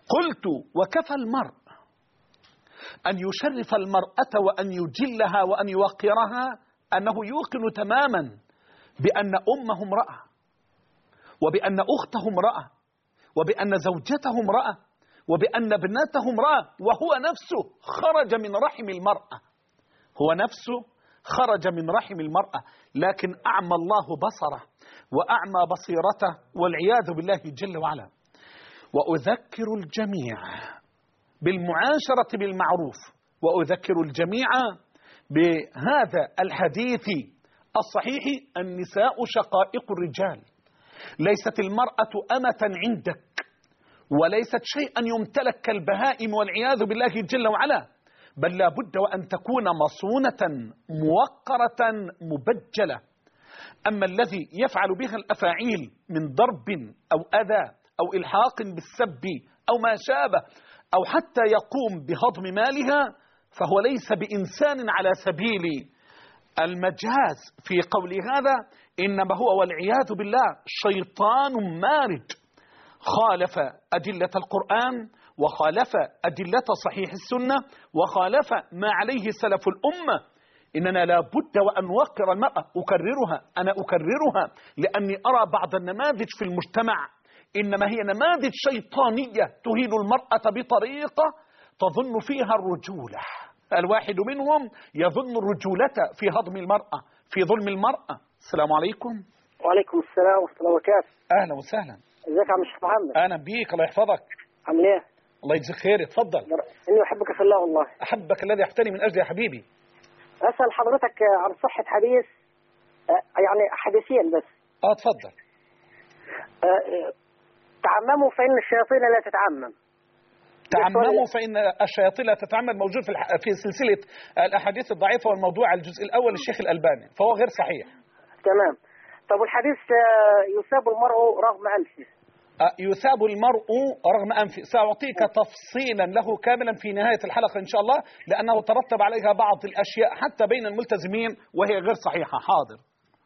قلت: وكفى المرء أن يشرف المرأة وأن يجلها وأن يوقرها أنه يوقن تماما بأن أمه امرأة، وبأن أخته امرأة، وبأن زوجته امرأة، وبأن ابنته امرأة، وهو نفسه خرج من رحم المرأة، هو نفسه خرج من رحم المرأة، لكن أعمى الله بصره وأعمى بصيرته والعياذ بالله جل وعلا. وأذكر الجميع بالمعاشرة بالمعروف، وأذكر الجميع بهذا الحديث الصحيح: النساء شقائق الرجال. ليست المرأة أمة عندك، وليست شيئا يمتلك كالبهائم والعياذ بالله جل وعلا، بل لا بد وأن تكون مصونة موقرة مبجلة. أما الذي يفعل بها الأفاعيل من ضرب أو أذى أو إلحاق بالسب أو ما شابه، أو حتى يقوم بهضم مالها، فهو ليس بإنسان على سبيل المجاز في قول هذا، إنما هو والعياذ بالله شيطان مارد خالف أدلة القرآن، وخالف أدلة صحيح السنة، وخالف ما عليه سلف الأمة. إننا لا بد وأن نوقر المرأة. أنا أكررها لأني أرى بعض النماذج في المجتمع، إنما هي نماذج شيطانية تهين المرأة بطريقة تظن فيها الرجولة. الواحد منهم يظن الرجولة في هضم المرأة، في ظلم المرأة. السلام عليكم. وعليكم السلام ورحمة الله وبركاته. أهلا وسهلا. ازيك يا عم الشيخ محمد؟ أهلا بيك، الله يحفظك. عامل ايه؟ الله يجزيك خير، اتفضل. إني أحبك في الله والله. أحبك الذي أحتني من أجل يا حبيبي. أسأل حضرتك عن صحة حديث، يعني حديثين بس. اتفضل. تعمموا فإن الشياطين لا تتعمم. تعمموا فإن الشياطين لا تتعمم، موجود في سلسلة الأحاديث الضعيفة والموضوع الجزء الأول للشيخ الألباني، فهو غير صحيح. تمام. طب والحديث يثاب المرء رغم أنفه. يثاب المرء رغم أنفه، سأعطيك تفصيلا له كاملا في نهاية الحلقة إن شاء الله، لأنه ترتب عليها بعض الأشياء حتى بين الملتزمين وهي غير صحيحة. حاضر.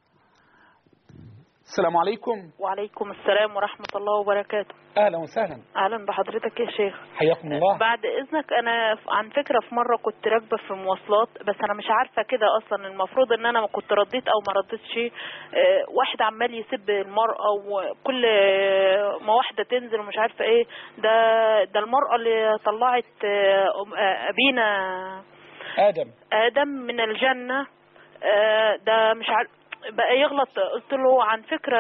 السلام عليكم. وعليكم السلام ورحمة الله وبركاته. أهلا وسهلا. أهلا بحضرتك يا شيخ. حياكم الله. بعد إذنك، أنا عن فكرة في مرة كنت راكبة في مواصلات، بس أنا مش عارفة كده أصلا، المفروض إن أنا ما كنت رديت أو ما رديتش. واحد عمال يسب المرأة، وكل ما واحدة تنزل ومش عارفة إيه، ده المرأة اللي طلعت أبينا آدم من الجنة، ده مش عارف بقى يغلط. قلت له عن فكرة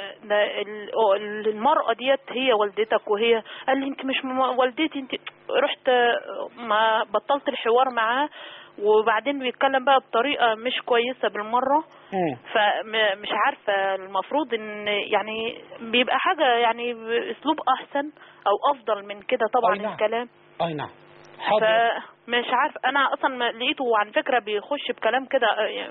المرأة ديت هي والدتك، وهي قال لي انت مش والدتي انت. رحت ما بطلت الحوار معاه، وبعدين بيتكلم بقى بطريقة مش كويسة بالمرة. فمش عارفة، المفروض ان يعني بيبقى حاجة يعني باسلوب احسن او افضل من كده طبعا. نعم. الكلام اي نعم. فمش عارف، انا اصلا لقيته عن فكرة بيخش بكلام كده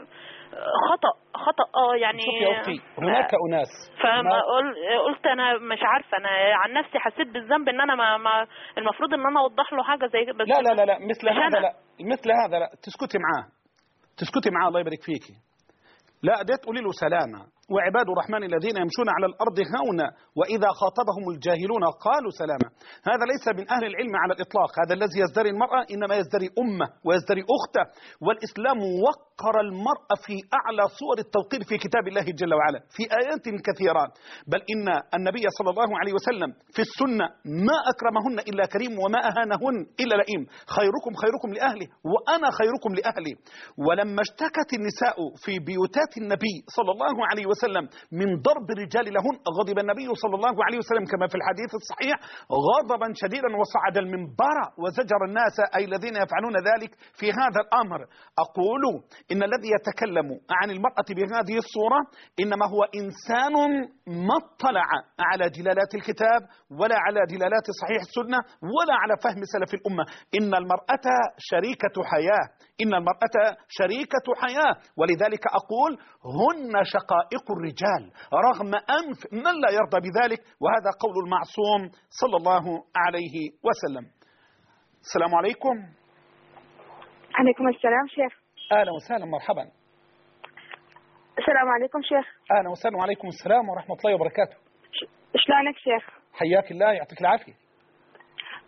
خطأ يعني. شوف يا أختي، هناك أناس، فما قلت أنا مش عارفة، أنا عن نفسي حسيت بالذنب إن أنا ما المفروض إن أنا أوضح له حاجة زي كده. لا مثل هذا لا تسكتي معاه الله يبارك فيكي. لا، ده تقولي له سلامة. وعباد الرحمن الذين يمشون على الأرض هونا وإذا خاطبهم الجاهلون قالوا سلاما. هذا ليس من أهل العلم على الإطلاق. هذا الذي يزدري المرأة إنما يزدري أمه ويزدري أخته. والإسلام وقر المرأة في أعلى صور التوقير في كتاب الله جل وعلا في آيات كثيرات. بل إن النبي صلى الله عليه وسلم في السنة ما أكرمهن إلا كريم وما أهانهن إلا لئيم. خيركم لأهله وأنا خيركم لأهلي. ولما اشتكت النساء في بيوتات النبي صلى الله عليه وسلم من ضرب الرجال لهن، غضب النبي صلى الله عليه وسلم كما في الحديث الصحيح غضبا شديدا، وصعد المنبر وزجر الناس أي الذين يفعلون ذلك في هذا الأمر. أقول إن الذي يتكلم عن المرأة بهذه الصورة إنما هو إنسان ما اطلع على دلالات الكتاب ولا على دلالات صحيح السنة ولا على فهم سلف الأمة. إن المرأة شريكة حياة، إن المرأة شريكة حياة، ولذلك أقول هن شقائق الرجال رغم أنف من لا يرضى بذلك، وهذا قول المعصوم صلى الله عليه وسلم. السلام عليكم. عليكم السلام شيخ. أهلا وسهلا، مرحبا. السلام عليكم شيخ. أهلا وسهلا، وعليكم السلام ورحمة الله وبركاته. شلونك شيخ؟ حياك الله، يعطيك العافية.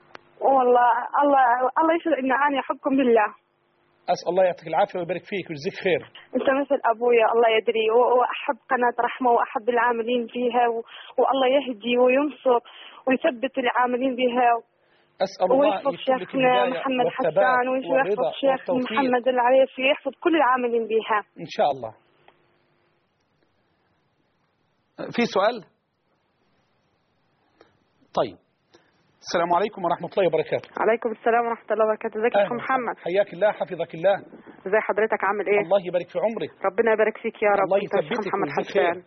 والله الله يشهد إن أنا أحبكم بالله. أسأل الله يعطيك العافية ويبارك فيك ويجزيك خير. أنت مثل أبويا الله يدري، وأحب قناة رحمة وأحب العاملين فيها، والله يهدي وينصر ويثبت العاملين بها. أسأل الله ويحفظ شيخنا محمد حسان ويحفظ شيخ محمد العريفي ويحفظ كل العاملين بها إن شاء الله. في سؤال؟ طيب، السلام عليكم ورحمة الله وبركاته. عليكم السلام ورحمة الله وبركاته. ازيك يا محمد؟ حياك الله، حفظك الله. ازي حضرتك، عامل ايه؟ الله يبارك في عمرك. ربنا يبارك فيك يا رب. الله يثبتك محمد حسان.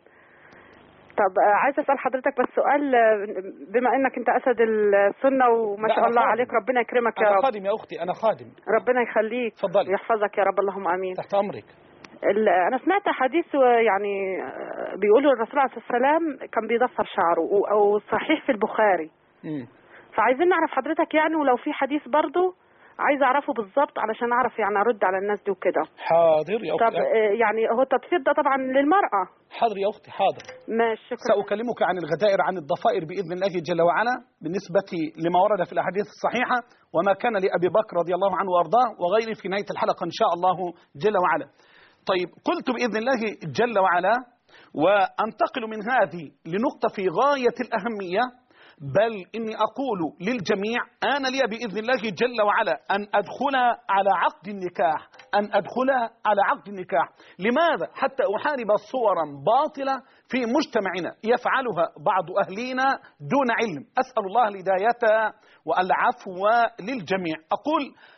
طب عايز اسال حضرتك بس سؤال، بما انك انت اسد السنه وما شاء الله عليك، ربنا يكرمك يا رب. انا خادم يا اختي، انا خادم. ربنا يخليك. اتفضلي. ويحفظك يا رب، اللهم امين. تحت امرك. انا سمعت حديث يعني بيقولوا الرسول عليه الصلاه والسلام كان بيضفر شعره، او صحيح في البخاري. فعايزين نعرف حضرتك يعني، ولو في حديث برضه عايز اعرفه بالظبط علشان اعرف يعني ارد على الناس دي وكده. حاضر يا اختي. طب يعني هو التضفير ده طبعا للمرأة. حاضر يا اختي، حاضر. ماشي، شكرا. سأكلمك عن الغدائر، عن الضفائر بإذن الله جل وعلا، بالنسبة لما ورد في الأحاديث الصحيحة وما كان لأبي بكر رضي الله عنه وأرضاه وغيره في نهاية الحلقة إن شاء الله جل وعلا. طيب، قلت بإذن الله جل وعلا، وأنتقل من هذه لنقطة في غاية الأهمية، بل إني أقول للجميع آن لي بإذن الله جل وعلا أن أدخل على عقد النكاح، أن أدخل على عقد النكاح. لماذا؟ حتى أحارب صورا باطلة في مجتمعنا يفعلها بعض أهلينا دون علم. أسأل الله الهداية والعفو للجميع. أقول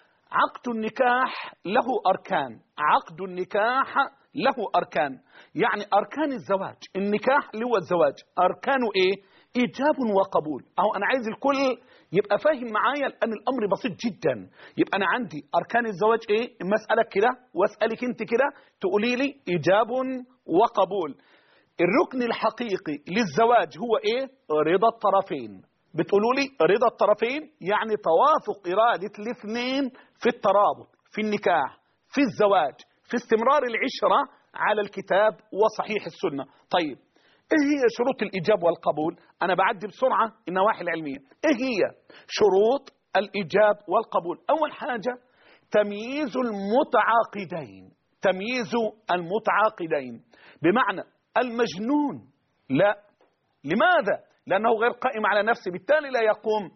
عقد النكاح له أركان، عقد النكاح له أركان، يعني أركان الزواج. النكاح اللي هو الزواج أركانه إيه؟ إيجاب وقبول. أو أنا عايز الكل يبقى فاهم معايا، لأن الأمر بسيط جدا. يبقى أنا عندي أركان الزواج إيه؟ إما أسألك كده وأسألك أنت كده تقولي لي إيجاب وقبول. الركن الحقيقي للزواج هو إيه؟ رضا الطرفين. بتقولوا لي رضا الطرفين يعني توافق إرادة الاثنين في الترابط، في النكاح، في الزواج، في استمرار العشرة على الكتاب وصحيح السنة. طيب، إيه هي شروط الإيجاب والقبول؟ أنا بعدي بسرعة النواحي العلمية. إيه هي شروط الإيجاب والقبول؟ أول حاجة تمييز المتعاقدين. تمييز المتعاقدين بمعنى المجنون لا. لماذا؟ لأنه غير قائم على نفسه، بالتالي لا يقوم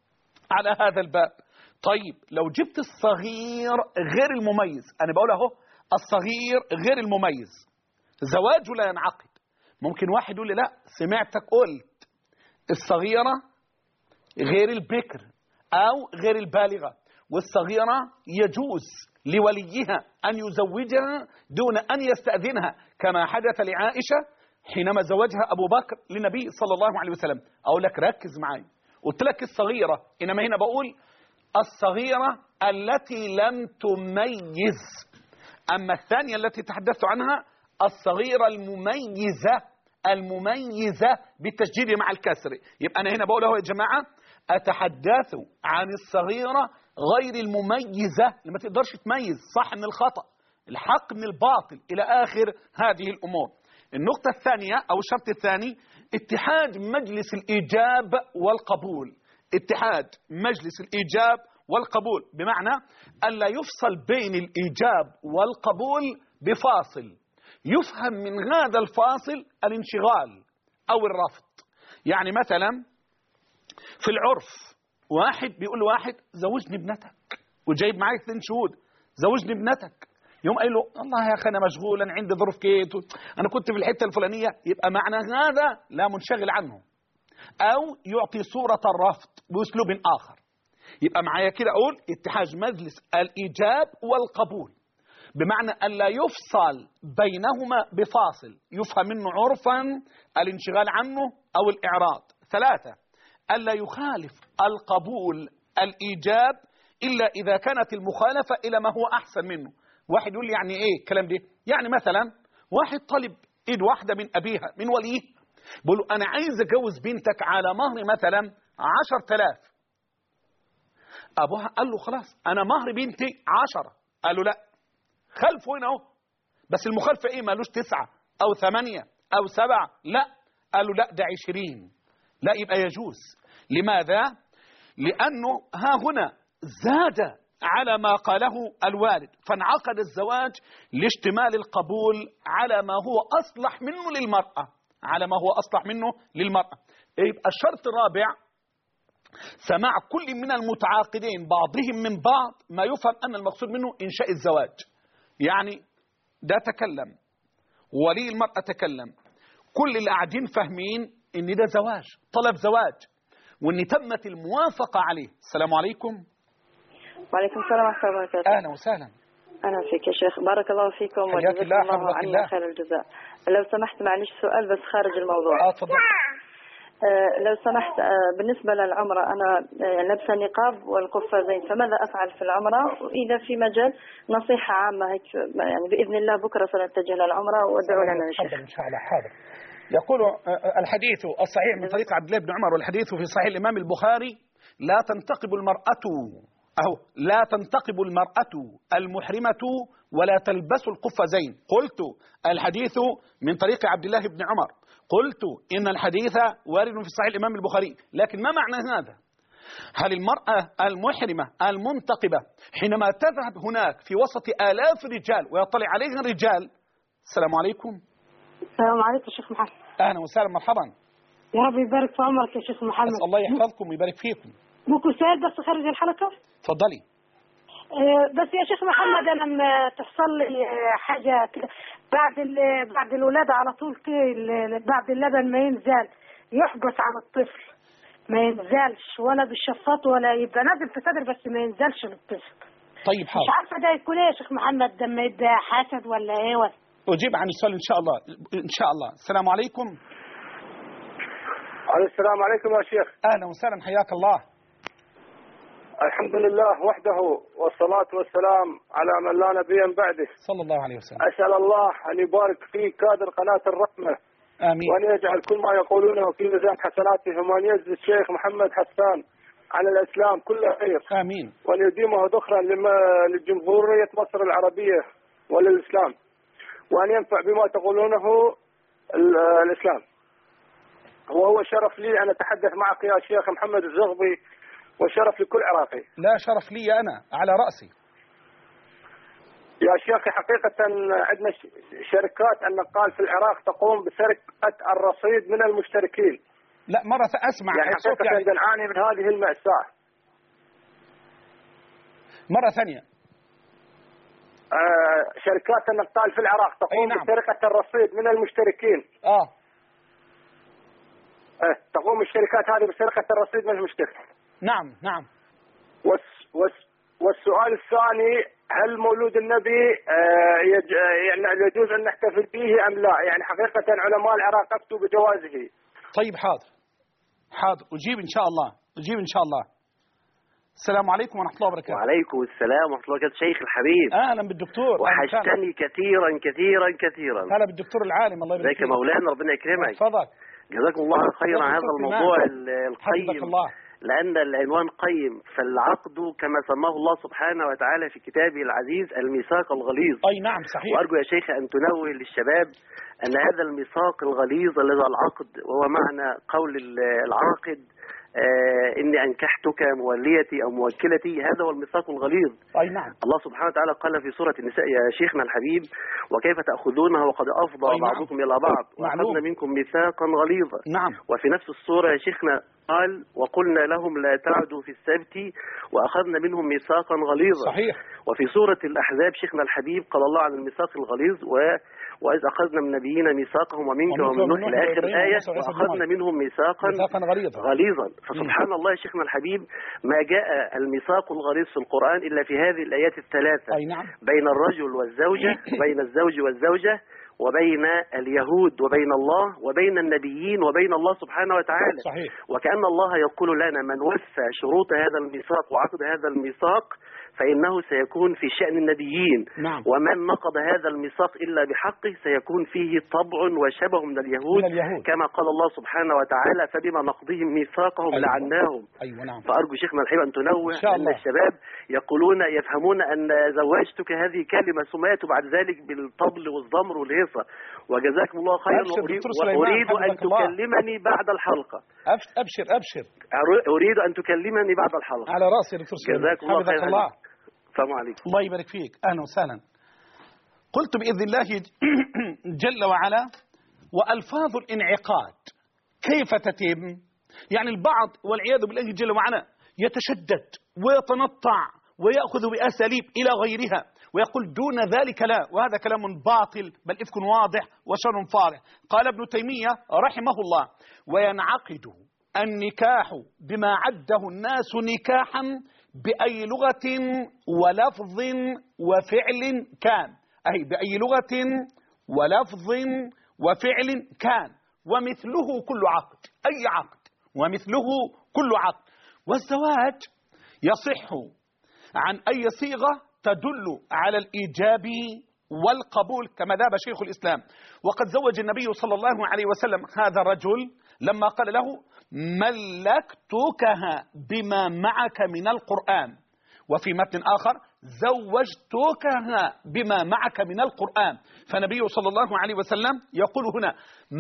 على هذا الباب. طيب، لو جبت الصغير غير المميز، أنا بقول أهو الصغير غير المميز زواجه لا ينعقد. ممكن واحد يقول لي لا، سمعتك قلت الصغيرة غير البكر أو غير البالغة، والصغيرة يجوز لوليها أن يزوجها دون أن يستأذنها، كما حدث لعائشة حينما زوجها أبو بكر للنبي صلى الله عليه وسلم. أقول لك ركز معي، قلت لك الصغيرة، إنما هنا بقول الصغيرة التي لم تميز. أما الثانية التي تحدثت عنها الصغيرة المميزة، المميزة بالتشديد مع الكسر. يبقى أنا هنا بقول يا جماعة أتحدث عن الصغيرة غير المميزة اللي ما تقدرش تميز صح من الخطأ، الحق من الباطل، إلى آخر هذه الأمور. النقطة الثانية أو الشرط الثاني اتحاد مجلس الإيجاب والقبول. اتحاد مجلس الإيجاب والقبول بمعنى ألا يفصل بين الإيجاب والقبول بفاصل يفهم من هذا الفاصل الانشغال أو الرفض. يعني مثلا في العرف واحد بيقول لواحد زوجني ابنتك، وجايب معاك 2 شهود، زوجني ابنتك، يوم قال له والله يا أخي أنا مشغول، أنا عندي ظروف كيت، أنا كنت في الحتة الفلانية، يبقى معنى هذا لا منشغل عنه، أو يعطي صورة الرفض بأسلوب آخر. يبقى معايا كده أقول اتحاد مجلس الإيجاب والقبول بمعنى ألا يفصل بينهما بفاصل يفهم منه عرفا الانشغال عنه أو الإعراض. 3 ألا يخالف القبول الإيجاب إلا إذا كانت المخالفة إلى ما هو أحسن منه. واحد يقول لي يعني إيه الكلام ده؟ يعني مثلا واحد طالب إيد واحدة من أبيها من وليه، بقول له أنا عايز أجوز بنتك على مهر مثلا 10,000. أبوها قال له خلاص أنا مهر بنتي 10. قال له لا، خلفه هنا اهو، بس المخالفة ايه؟ مالوش 9 أو 8 أو 7، لا. قالوا لا ده 20. لا، يبقى يجوز. لماذا؟ لأنه ها هنا زاد على ما قاله الوالد، فانعقد الزواج لاشتمال القبول على ما هو أصلح منه للمرأة، على ما هو أصلح منه للمرأة. يبقى الشرط الرابع سماع كل من المتعاقدين بعضهم من بعض ما يفهم أن المقصود منه إنشاء الزواج. يعني ده تكلم، ولي المرأة تكلم، كل اللي قاعدين فاهمين إن ده زواج، طلب زواج، وإن تمت الموافقة عليه. السلام عليكم. وعليكم السلام ورحمة الله وبركاته. أهلا وسهلا. أهلا فيك يا شيخ، بارك الله فيكم وجزاكم الله عنا خير الجزاء. لو سمحت معلش سؤال بس خارج الموضوع. تفضل. لو سمحت، بالنسبة للعمرة أنا لابسة نقاب والقفازين، فماذا أفعل في العمرة؟ وإذا في مجال نصيحة عامة هيك يعني بإذن الله بكرة سنتجه للعمرة وادعوا لنا يا شيخ. إن شاء الله. حاضر. يقول الحديث الصحيح من طريق عبد الله بن عمر، والحديث في صحيح الإمام البخاري: لا تنتقب المرأة المحرمة ولا تلبس القفازين. قلت الحديث من طريق عبد الله بن عمر، قلت إن الحديث وارد في صحيح الإمام البخاري، لكن ما معنى هذا؟ هل المرأة المحرمة المنتقبة حينما تذهب هناك في وسط آلاف رجال ويطلع عليها الرجال؟ السلام عليكم. السلام عليكم شيخ محمد. أهلا وسهلا، مرحبا. يا رب يبارك في عمرك يا شيخ محمد. أسأل الله يحفظكم ويبارك فيكم. ممكن سؤال بس خارج الحلقة؟ تفضلي. بس يا شيخ محمد، أنا لما تحصل لي حاجة كده بعد الولادة على طول كده، بعد اللبن ما ينزل يحبس على الطفل، ما ينزلش ولا بالشفاط ولا يبقى نازل في صدر بس ما ينزلش للطفل. طيب حاضر. مش عارفة ده يكون ايه يا شيخ محمد، ده ما يبقى حسد ولا ايه ولا؟ أجيب عن السؤال إن شاء الله. إن شاء الله. السلام عليكم. السلام عليكم يا شيخ. أهلا وسهلا، حياك الله. الحمد لله وحده، والصلاة والسلام على من لا نبي بعده، صلى الله عليه وسلم. أسأل الله أن يبارك في كادر قناة الرحمة، آمين، وأن يجعل كل ما يقولونه في ميزان حسناتهم، وأن يجزي الشيخ محمد حسان على الإسلام كل خير، آمين، وأن يديمه ذخرا لجمهورية مصر العربية وللإسلام، وأن ينفع بما تقولونه الإسلام. وهو شرف لي أن أتحدث معك يا شيخ محمد الزغبي، وشرف لكل عراقي. لا شرف لي أنا على رأسي يا شيخي. حقيقة عندنا شركات النقال في العراق تقوم بسرقة الرصيد من المشتركين. لا مرة أسمع يعني حقيقة نعاني من هذه المأساة. مرة ثانية. شركات النقال في العراق تقوم نعم. بسرقة الرصيد من المشتركين. تقوم الشركات هذه بسرقة الرصيد من المشترك. نعم. والسؤال الثاني: هل مولود النبي يعني يجوز أن نحتفل به أم لا؟ يعني حقيقة علماء العراق أفتوا بجوازه. طيب حاضر أجيب إن شاء الله. السلام عليكم ورحمة الله وبركاته. وعليكم السلام ورحمة الله وبركاته شيخ الحبيب. أهلا بالدكتور. وحشتني كثيرا. هلا بالدكتور العالم، الله يبارك فيك. ازيك يا مولانا، ربنا يكرمك. تفضل. جزاكم الله خيرا عن هذا الموضوع القيم، الله. لأن العنوان قيم. فالعقد كما سماه الله سبحانه وتعالى في كتابه العزيز الميثاق الغليظ. أي نعم صحيح. وأرجو يا شيخ أن تنوه للشباب أن هذا الميثاق الغليظ الذي العقد، وهو معنى قول العاقد إني أنكحتك موليتي أو موكلتي، هذا هو الميثاق الغليظ. أي نعم. الله سبحانه وتعالى قال في سورة النساء: يا شيخنا الحبيب وكيف تأخذونها وقد أفضى بعضكم إلى بعض وأخذنا منكم ميثاقا غليظا. نعم. وفي نفس السورة يا شيخنا قال: وقلنا لهم لا تعدوا في السبت وأخذنا منهم ميثاقا غليظا. صحيح. وفي سورة الأحزاب شيخنا الحبيب قال الله عن الميثاق الغليظ: وإذ أخذنا من النبيين ميثاقهم ومنك ومن نوح إلى آخر الآية، وأخذنا منهم ميثاقا غليظا. فسبحان الله يا شيخنا الحبيب، ما جاء الميثاق الغليظ في القرآن إلا في هذه الآيات الثلاثة. أي نعم. بين الرجل والزوجة، وبين الزوج والزوجة، وبين اليهود وبين الله، وبين النبيين وبين الله سبحانه وتعالى. صحيح. وكأن الله يقول لنا: من وفى شروط هذا الميثاق وعقد هذا الميثاق فإنه سيكون في شأن النبيين. نعم. ومن نقض هذا الميثاق إلا بحقه سيكون فيه طبع وشبه من اليهود. كما قال الله سبحانه وتعالى: فبما نقضهم ميثاقهم لعناهم. نعم. فأرجو شيخنا الحبيب أن تنوه، أن الشباب يفهمون أن زوجتك هذه كلمة ثم يأتوا بعد ذلك بالطبل والضمر والهز. الحصة. وجزاكم الله خيرا. وأريد أن تكلمني بعد الحلقة. أبشر أريد أن تكلمني بعد الحلقة. على رأسي دكتور سليمان. جزاكم الله خيرا. السلام عليكم. الله يبارك فيك. أهلا وسهلا. قلت بإذن الله جل وعلا وألفاظ الانعقاد كيف تتم؟ يعني البعض والعياذ بالله جل وعلا يتشدد ويتنطع ويأخذ بأساليب إلى غيرها ويقول دون ذلك لا، وهذا كلام باطل بل إفك واضح وشر فارح. قال ابن تيمية رحمه الله: وينعقد النكاح بما عده الناس نكاحا بأي لغة ولفظ وفعل كان، أي بأي لغة ولفظ وفعل كان، ومثله كل عقد، أي عقد ومثله كل عقد. والزواج يصح عن أي صيغة تدل على الإيجاب والقبول كما ذهب شيخ الإسلام. وقد زوج النبي صلى الله عليه وسلم هذا الرجل لما قال له: ملكتكها بما معك من القرآن. وفي متن آخر: زوجتكها بما معك من القرآن. فالنبي صلى الله عليه وسلم يقول هنا: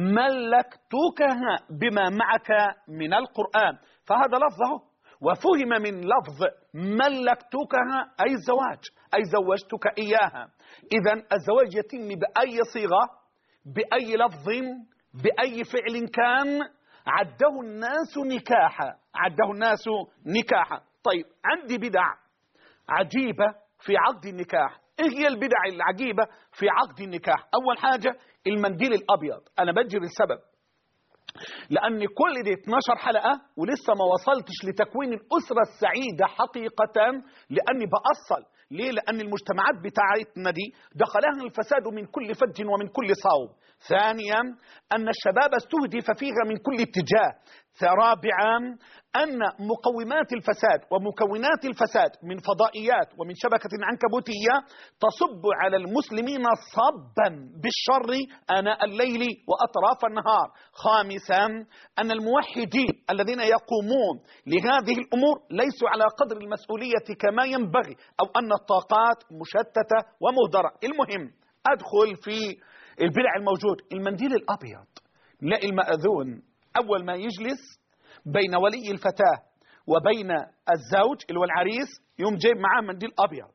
ملكتكها بما معك من القرآن. فهذا لفظه، وفهم من لفظ ملكتكها أي الزواج، أي زوجتك إياها. إذن الزواج يتم بأي صيغة، بأي لفظ، بأي فعل كان، عده الناس نكاحا، عده الناس نكاحا. طيب، عندي بدع عجيبة في عقد النكاح. إيه هي البدع العجيبة في عقد النكاح؟ أول حاجة المنديل الأبيض. أنا بجري السبب لأن كل دي 12 حلقة ولسه ما وصلتش لتكوين الأسرة السعيدة حقيقة، لأني بأصل. ليه؟ لأن المجتمعات بتاعتنا دي دخلها الفساد من كل فج ومن كل صوب. ثانيا أن الشباب استهدف فيها من كل اتجاه. رابعا أن مقومات الفساد ومكونات الفساد من فضائيات ومن شبكة عنكبوتية تصب على المسلمين صبا بالشر آناء الليل وأطراف النهار. خامسا أن الموحدين الذين يقومون لهذه الأمور ليسوا على قدر المسؤولية كما ينبغي، أو أن الطاقات مشتتة ومهدرة. المهم أدخل في البدع الموجود. المنديل الأبيض، لا المأذون أول ما يجلس بين ولي الفتاة وبين الزوج اللي هو العريس يوم جايب معاه منديل أبيض.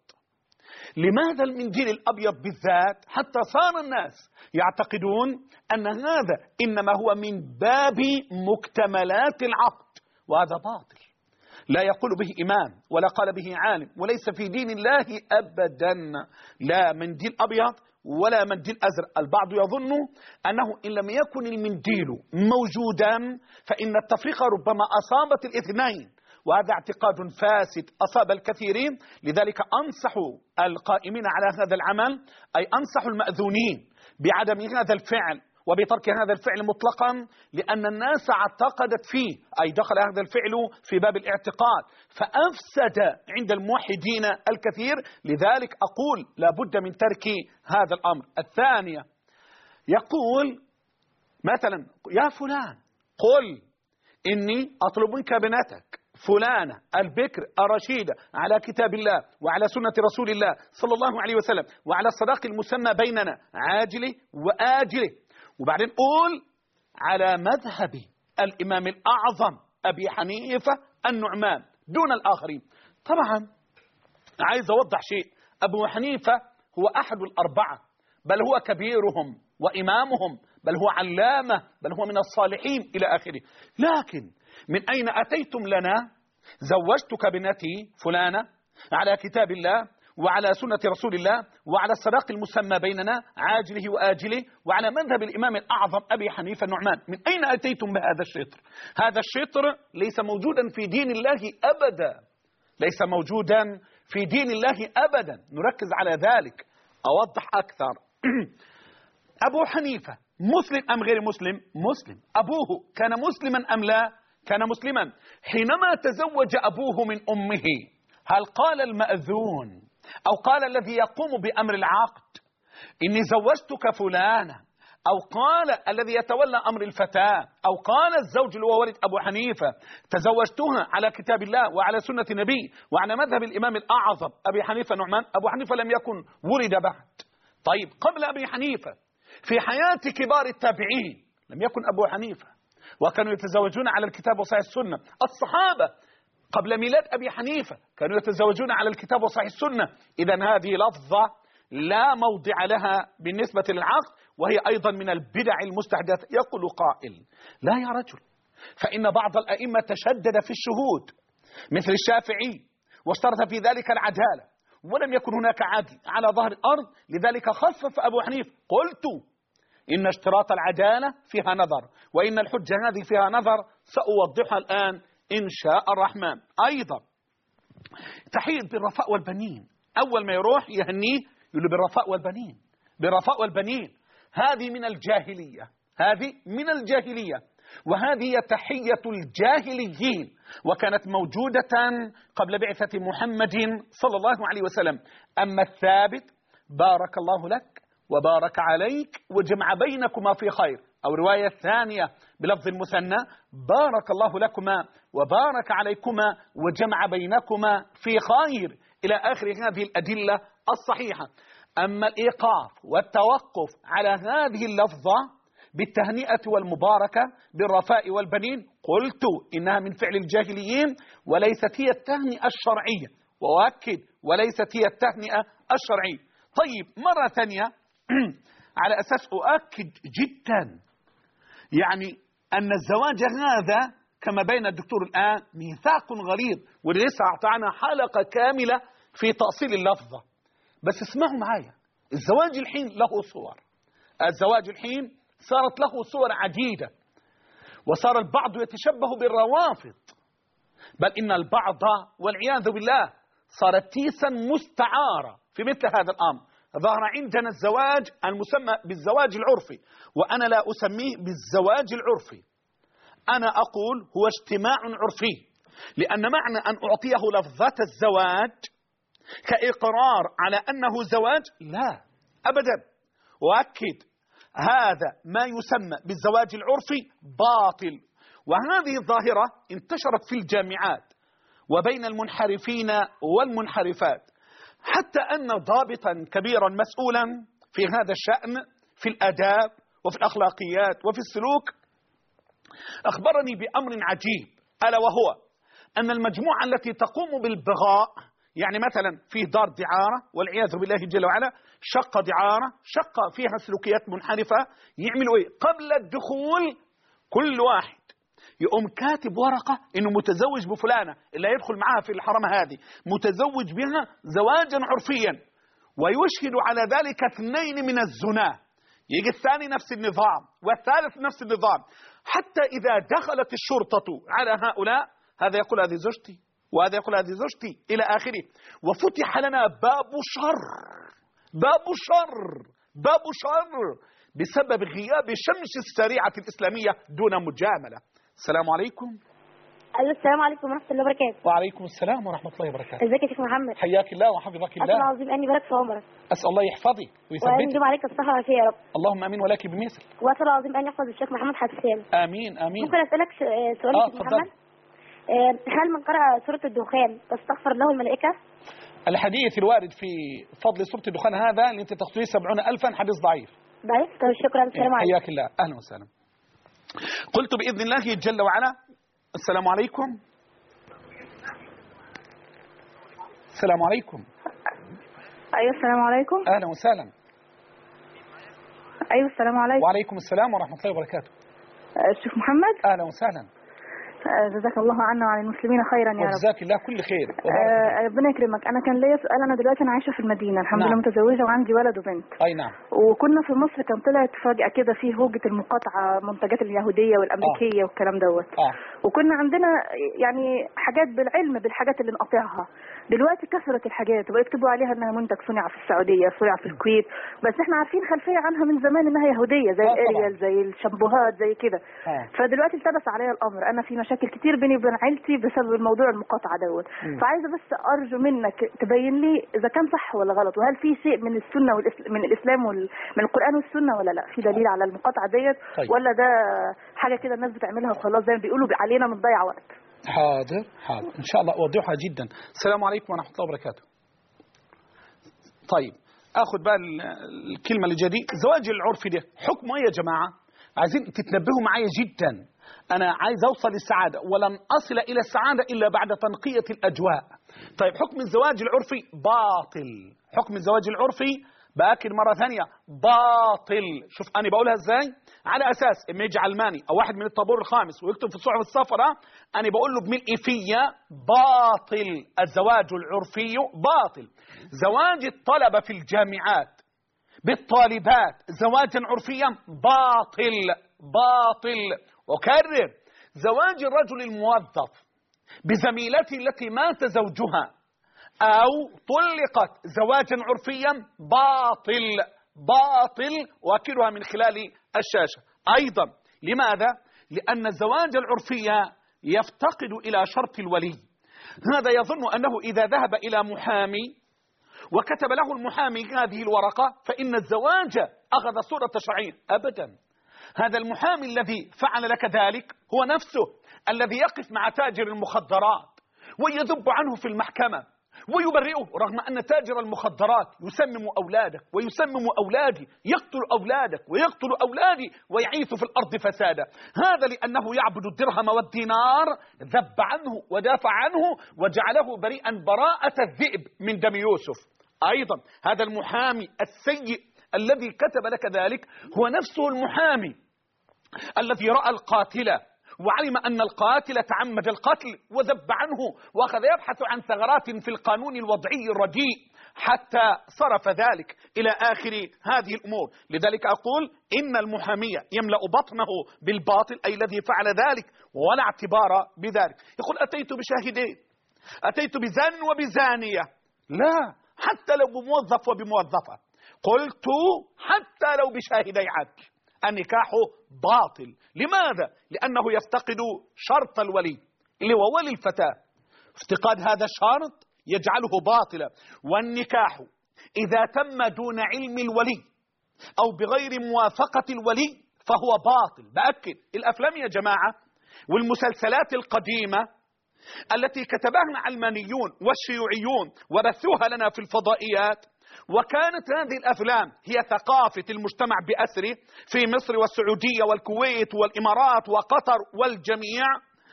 لماذا المنديل الأبيض بالذات؟ حتى صار الناس يعتقدون أن هذا إنما هو من باب مكتملات العقد، وهذا باطل لا يقول به إمام ولا قال به عالم، وليس في دين الله أبدا لا منديل أبيض ولا منديل أزرق. البعض يظن أنه إن لم يكن المنديل موجودا فإن التفرقة ربما أصابت الاثنين، وهذا اعتقاد فاسد أصاب الكثيرين. لذلك أنصح القائمين على هذا العمل، أي أنصح المأذونين بعدم هذا الفعل وبترك هذا الفعل مطلقا، لأن الناس اعتقدت فيه، أي دخل هذا الفعل في باب الاعتقاد فأفسد عند الموحدين الكثير. لذلك أقول لا بد من ترك هذا الأمر. الثانية يقول مثلا: يا فلان قل إني أطلب منك بنتك فلانة البكر الرشيدة على كتاب الله وعلى سنة رسول الله صلى الله عليه وسلم وعلى الصداق المسمى بيننا عاجله وآجله. وبعدين قول على مذهب الإمام الأعظم أبي حنيفة النعمان دون الآخرين. طبعا عايز أوضح شيء: أبو حنيفة هو أحد الأربعة، بل هو كبيرهم وإمامهم، بل هو علامة، بل هو من الصالحين إلى آخره. لكن من أين أتيتم لنا زوجتك بنتي فلانة على كتاب الله وعلى سنة رسول الله وعلى الصداق المسمى بيننا عاجله وآجله وعلى مذهب الإمام الأعظم أبي حنيفة النعمان؟ من أين أتيتم بهذا الشطر؟ هذا الشطر ليس موجودا في دين الله أبدا، ليس موجودا في دين الله أبدا. نركز على ذلك. أوضح أكثر. أبو حنيفة مسلم أم غير مسلم؟ مسلم. أبوه كان مسلما أم لا؟ كان مسلما. حينما تزوج أبوه من أمه هل قال المأذون أو قال الذي يقوم بأمر العقد إني زوجتك فلانة، أو قال الذي يتولى أمر الفتاة، أو قال الزوج اللي هو والد أبو حنيفة تزوجتها على كتاب الله وعلى سنة النبي وعلى مذهب الإمام الأعظم أبي حنيفة النعمان؟ أبو حنيفة لم يكن ولد بعد. طيب قبل أبي حنيفة في حياة كبار التابعين لم يكن أبو حنيفة، وكانوا يتزوجون على الكتاب وصحيح السنة. الصحابة قبل ميلاد أبي حنيفة كانوا يتزوجون على الكتاب وصحيح السنة. إذن هذه لفظة لا موضع لها بالنسبة للعقد، وهي أيضا من البدع المستحدثة. يقول قائل: لا يا رجل، فإن بعض الأئمة تشدد في الشهود مثل الشافعي واشترط في ذلك العدالة، ولم يكن هناك عدل على ظهر الأرض، لذلك خفف أبو حنيفة. قلت إن اشتراط العدالة فيها نظر، وإن الحجة هذه فيها نظر، سأوضحها الآن إن شاء الرحمن. أيضا تحية بالرفاء والبنين، أول ما يروح يهنيه يقول له بالرفاء والبنين، بالرفاء والبنين. هذه من الجاهلية، هذه من الجاهلية، وهذه تحية الجاهليين، وكانت موجودة قبل بعثة محمد صلى الله عليه وسلم. أما الثابت: بارك الله لك وبارك عليك وجمع بينكما في خير، أو رواية ثانية بلفظ المثنى: بارك الله لكما وبارك عليكما وجمع بينكما في خير، إلى آخر هذه الأدلة الصحيحة. أما الإيقاف والتوقف على هذه اللفظة بالتهنئة والمباركة بالرفاء والبنين، قلت إنها من فعل الجاهليين وليست هي التهنئة الشرعية، وأؤكد وليست هي التهنئة الشرعية. طيب، مرة ثانية على أساس أؤكد جدا يعني أن الزواج هذا كما بين الدكتور الآن ميثاق غليظ، ولسه أعطانا حلقة كاملة في تأصيل اللفظة. بس اسمعوا معايا، الزواج الحين له صور، الزواج الحين صارت له صور عديدة، وصار البعض يتشبه بالروافض، بل إن البعض والعياذ بالله صارت تيسا مستعارة في مثل هذا الأمر. ظهر عندنا الزواج المسمى بالزواج العرفي، وأنا لا أسميه بالزواج العرفي، أنا أقول هو اجتماع عرفي، لأن معنى أن أعطيه لفظة الزواج كإقرار على أنه زواج لا أبدا. وأكد هذا ما يسمى بالزواج العرفي باطل، وهذه الظاهرة انتشرت في الجامعات وبين المنحرفين والمنحرفات، حتى أن ضابطا كبيرا مسؤولا في هذا الشأن في الآداب وفي الأخلاقيات وفي السلوك أخبرني بأمر عجيب، ألا وهو أن المجموعة التي تقوم بالبغاء، يعني مثلا في دار دعارة والعياذ بالله جل وعلا، شقة دعارة، شقة فيها سلوكيات منحرفة، يعملوا إيه؟ قبل الدخول كل واحد يقوم كاتب ورقة إنه متزوج بفلانة اللي يدخل معها في الحرم هذه، متزوج بها زواجا عرفيا، ويشهد على ذلك 2 من الزنا. يجي الثاني نفس النظام والثالث نفس النظام، حتى إذا دخلت الشرطة على هؤلاء، هذا يقول هذه زوجتي وهذا يقول هذه زوجتي إلى آخره، وفتح لنا باب شر، باب شر، باب شر، بسبب غياب شمس الشريعة الإسلامية دون مجاملة. السلام عليكم. السلام عليكم ورحمة الله وبركاته. وعليكم السلام ورحمة الله وبركاته. ازيك يا شيخ محمد؟ حياك الله وحفظك الله. الله العظيم أني بارك في عمرك. أسأل الله يحفظك ويثبتك وينجم عليك الصحة والعافية يا رب. اللهم آمين ولك بمثل. وأسأل الله العظيم أن يحفظ الشيخ محمد حسان. آمين آمين. ممكن أسألك سؤال يا شيخ محمد؟ هل من قرأ سورة الدخان تستغفر له الملائكة؟ الحديث الوارد في فضل سورة الدخان هذا اللي أنت تقصديه 70,000 حديث ضعيف. ضعيف؟ طيب شكرا. السلام عليكم. حياك الله. أهلا وسهلا. قلت بإذن الله جل وعلا. السلام عليكم. السلام عليكم. أيوة السلام عليكم. أهلا وسهلا. أيوة السلام عليكم. وعليكم السلام ورحمة الله وبركاته. الشيخ محمد. أهلا وسهلا. جزاك الله عنا وعن المسلمين خيرا يا رب. وجزاك الله كل خير. ربنا يكرمك. أنا كان ليا سؤال. أنا دلوقتي أنا عايشة في المدينة الحمد لله، متزوجة وعندي ولد وبنت. أي نعم. وكنا في مصر كان طلعت فجأة كده في هوجة المقاطعة، منتجات اليهودية والأمريكية والكلام دوت. وكنا عندنا يعني حاجات بالعلم بالحاجات اللي نقاطعها. دلوقتي كثرت الحاجات وبقى يكتبوا عليها انها منتج صنع في السعودية، صنع في الكويت، بس احنا عارفين خلفية عنها من زمان انها يهودية، زي الاريال، زي الشامبوهات، زي كده. فدلوقتي التبس عليا الامر، انا في مشاكل كتير بيني وبين عيلتي بسبب الموضوع المقاطعة دوت. فعايزة بس ارجو منك تبين لي اذا كان صح ولا غلط، وهل في شيء من السنة من الاسلام من القرآن والسنة ولا لا في دليل على المقاطعة ديت، ولا ده حاجة كده الناس بتعملها وخلاص زي ما بيقولوا علينا بنضيع وقت. حاضر حاضر إن شاء الله أوضحها جدا. السلام عليكم ورحمة الله وبركاته. طيب اخذ بقى الكلمه اللي جدي. الزواج العرفي ده حكمه ايه يا جماعه؟ عايزين تتنبهوا معايا جدا. انا عايز اوصل للسعاده، ولن اصل الى السعاده الا بعد تنقيه الاجواء. طيب حكم الزواج العرفي باطل. حكم الزواج العرفي باكد مره ثانيه باطل. شوف انا بقولها ازاي؟ على اساس اما يجي علماني او واحد من الطابور الخامس ويكتب في الصحف الصفراء، انا بقول له بملء فيا باطل. الزواج العرفي باطل. زواج الطلبه في الجامعات بالطالبات زواجا عرفيا باطل باطل. وكرر، زواج الرجل الموظف بزميلته التي مات زوجها أو طلقت زواجا عرفيا باطل باطل. وأكلها من خلال الشاشة. أيضا لماذا؟ لأن الزواج العرفي يفتقد إلى شرط الولي. هذا يظن أنه إذا ذهب إلى محامي وكتب له المحامي هذه الورقة فإن الزواج أخذ صورة شرعية. أبدا. هذا المحامي الذي فعل لك ذلك هو نفسه الذي يقف مع تاجر المخدرات ويذب عنه في المحكمة ويبرئه، رغم أن تاجر المخدرات يسمم أولادك ويسمم أولادي، يقتل أولادك ويقتل أولادي ويعيث في الأرض فسادا. هذا لأنه يعبد الدرهم والدينار، ذب عنه ودافع عنه وجعله بريئا براءة الذئب من دم يوسف. أيضا هذا المحامي السيء الذي كتب لك ذلك هو نفسه المحامي الذي رأى القاتل وعلم أن القاتل تعمد القتل وذب عنه وأخذ يبحث عن ثغرات في القانون الوضعي الرديء حتى صرف ذلك إلى آخر هذه الأمور. لذلك أقول إن المحامي يملأ بطنه بالباطل، أي الذي فعل ذلك ولا اعتبار بذلك. يقول أتيت بشاهدين، أتيت بزان وبزانية. لا، حتى لو بموظف وبموظفة. قلت حتى لو بشاهدي عدل النكاح باطل. لماذا؟ لأنه يفتقد شرط الولي اللي هو ولي الفتاة. افتقاد هذا الشرط يجعله باطلا. والنكاح إذا تم دون علم الولي أو بغير موافقة الولي فهو باطل. بأكد، الأفلام يا جماعة والمسلسلات القديمة التي كتبها العلمانيون والشيوعيون وبثوها لنا في الفضائيات، وكانت هذه الأفلام هي ثقافة المجتمع بأسره في مصر والسعودية والكويت والإمارات وقطر والجميع،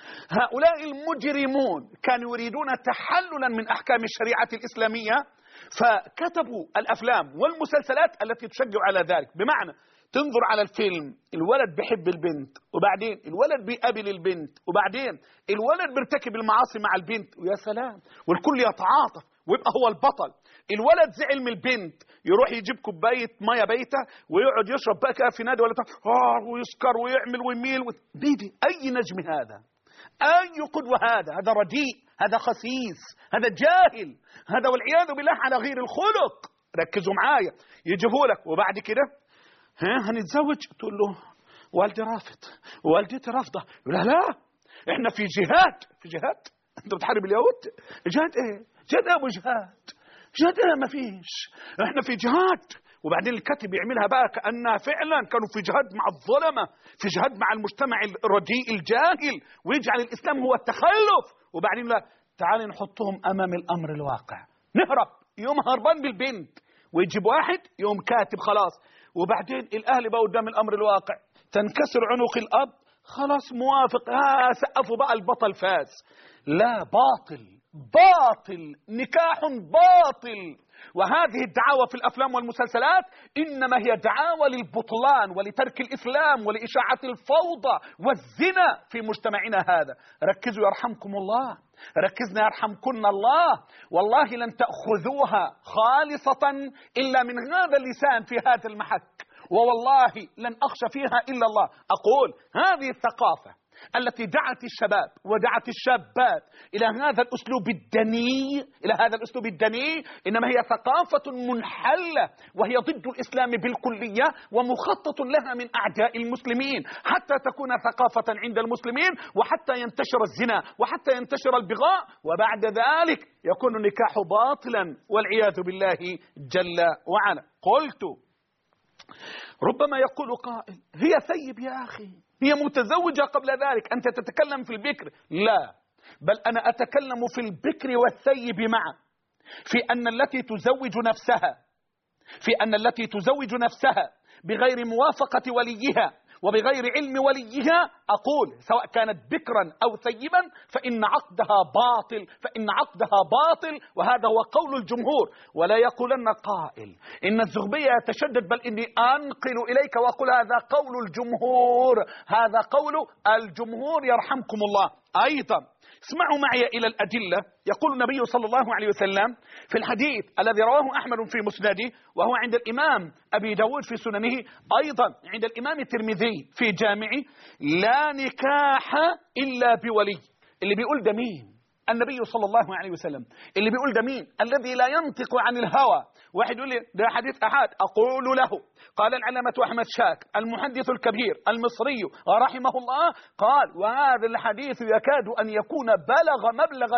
هؤلاء المجرمون كانوا يريدون تحللا من أحكام الشريعة الإسلامية، فكتبوا الأفلام والمسلسلات التي تشجع على ذلك. بمعنى تنظر على الفيلم، الولد بيحب البنت وبعدين الولد بيقابل البنت وبعدين الولد بيرتكب المعاصي مع البنت، ويا سلام، والكل يتعاطف ويبقى هو البطل. الولد زعل من البنت يروح يجيب كوبايه ميه بايته ويقعد يشرب بقى في نادي ولا ويسكر ويعمل ويميل بيبي. اي نجم هذا؟ اي قدوه هذا؟ هذا رديء، هذا خسيس، هذا جاهل، هذا والعياذ بالله على غير الخلق. ركزوا معايا، يجيبوا لك وبعد كده هنتزوج، تقول له والدي رافض والدتي رافضه، يقول لها لا احنا في جهاد. في جهاد؟ انت بتحارب اليهود؟ جهاد ايه؟ جهاد ايه ابو جهاد؟ جهاد ايه؟ ما فيش، احنا في جهاد. وبعدين الكاتب يعملها بقى كأنها فعلا كانوا في جهاد مع الظلمة، في جهاد مع المجتمع الرديء الجاهل، ويجعل الإسلام هو التخلف. وبعدين لا، تعالوا نحطهم أمام الأمر الواقع، نهرب. يوم هربان بالبنت ويجيب واحد يوم كاتب خلاص. وبعدين الأهل بقى قدام الأمر الواقع، تنكسر عنق الأب، خلاص موافق، سقفوا بقى البطل فاز. لا، باطل باطل، نكاح باطل. وهذه الدعاوى في الأفلام والمسلسلات إنما هي دعاوى للبطلان ولترك الإسلام ولإشاعة الفوضى والزنا في مجتمعنا هذا. ركزوا يرحمكم الله، ركزنا يرحمكن الله. والله لن تأخذوها خالصة إلا من هذا اللسان في هذا المحك، ووالله لن أخشى فيها إلا الله. أقول هذه الثقافة التي دعت الشباب ودعت الشابات إلى هذا الأسلوب الدني، إلى هذا الأسلوب الدني، إنما هي ثقافة منحلة وهي ضد الإسلام بالكلية ومخطط لها من أعداء المسلمين حتى تكون ثقافة عند المسلمين وحتى ينتشر الزنا وحتى ينتشر البغاء، وبعد ذلك يكون النكاح باطلا والعياذ بالله جل وعلا. قلت ربما يقول قائل هي ثيب يا أخي، هي متزوجة قبل ذلك، أنت تتكلم في البكر. لا، بل أنا أتكلم في البكر والثيب معا، في أن التي تزوج نفسها في أن التي تزوج نفسها بغير موافقة وليها وبغير علم وليها، أقول سواء كانت بكرا أو ثيبا فإن عقدها باطل، وهذا هو قول الجمهور. ولا يقولن قائل إن الزغبية يتشدد، بل إني أنقل إليك وأقول هذا قول الجمهور، هذا قول الجمهور يرحمكم الله. أيضا اسمعوا معي إلى الأدلة. يقول النبي صلى الله عليه وسلم في الحديث الذي رواه أحمد في مسنده، وهو عند الإمام أبي داود في سننه، أيضا عند الإمام الترمذي في جامعه: لا نكاح إلا بولي. اللي بيقول ده مين؟ النبي صلى الله عليه وسلم. اللي بيقول ده مين؟ الذي لا ينطق عن الهوى. واحد يقول لي ده حديث أحاد، أقول له قال العلامة أحمد شاك المحدث الكبير المصري رحمه الله، قال: وهذا الحديث يكاد أن يكون بلغ مبلغ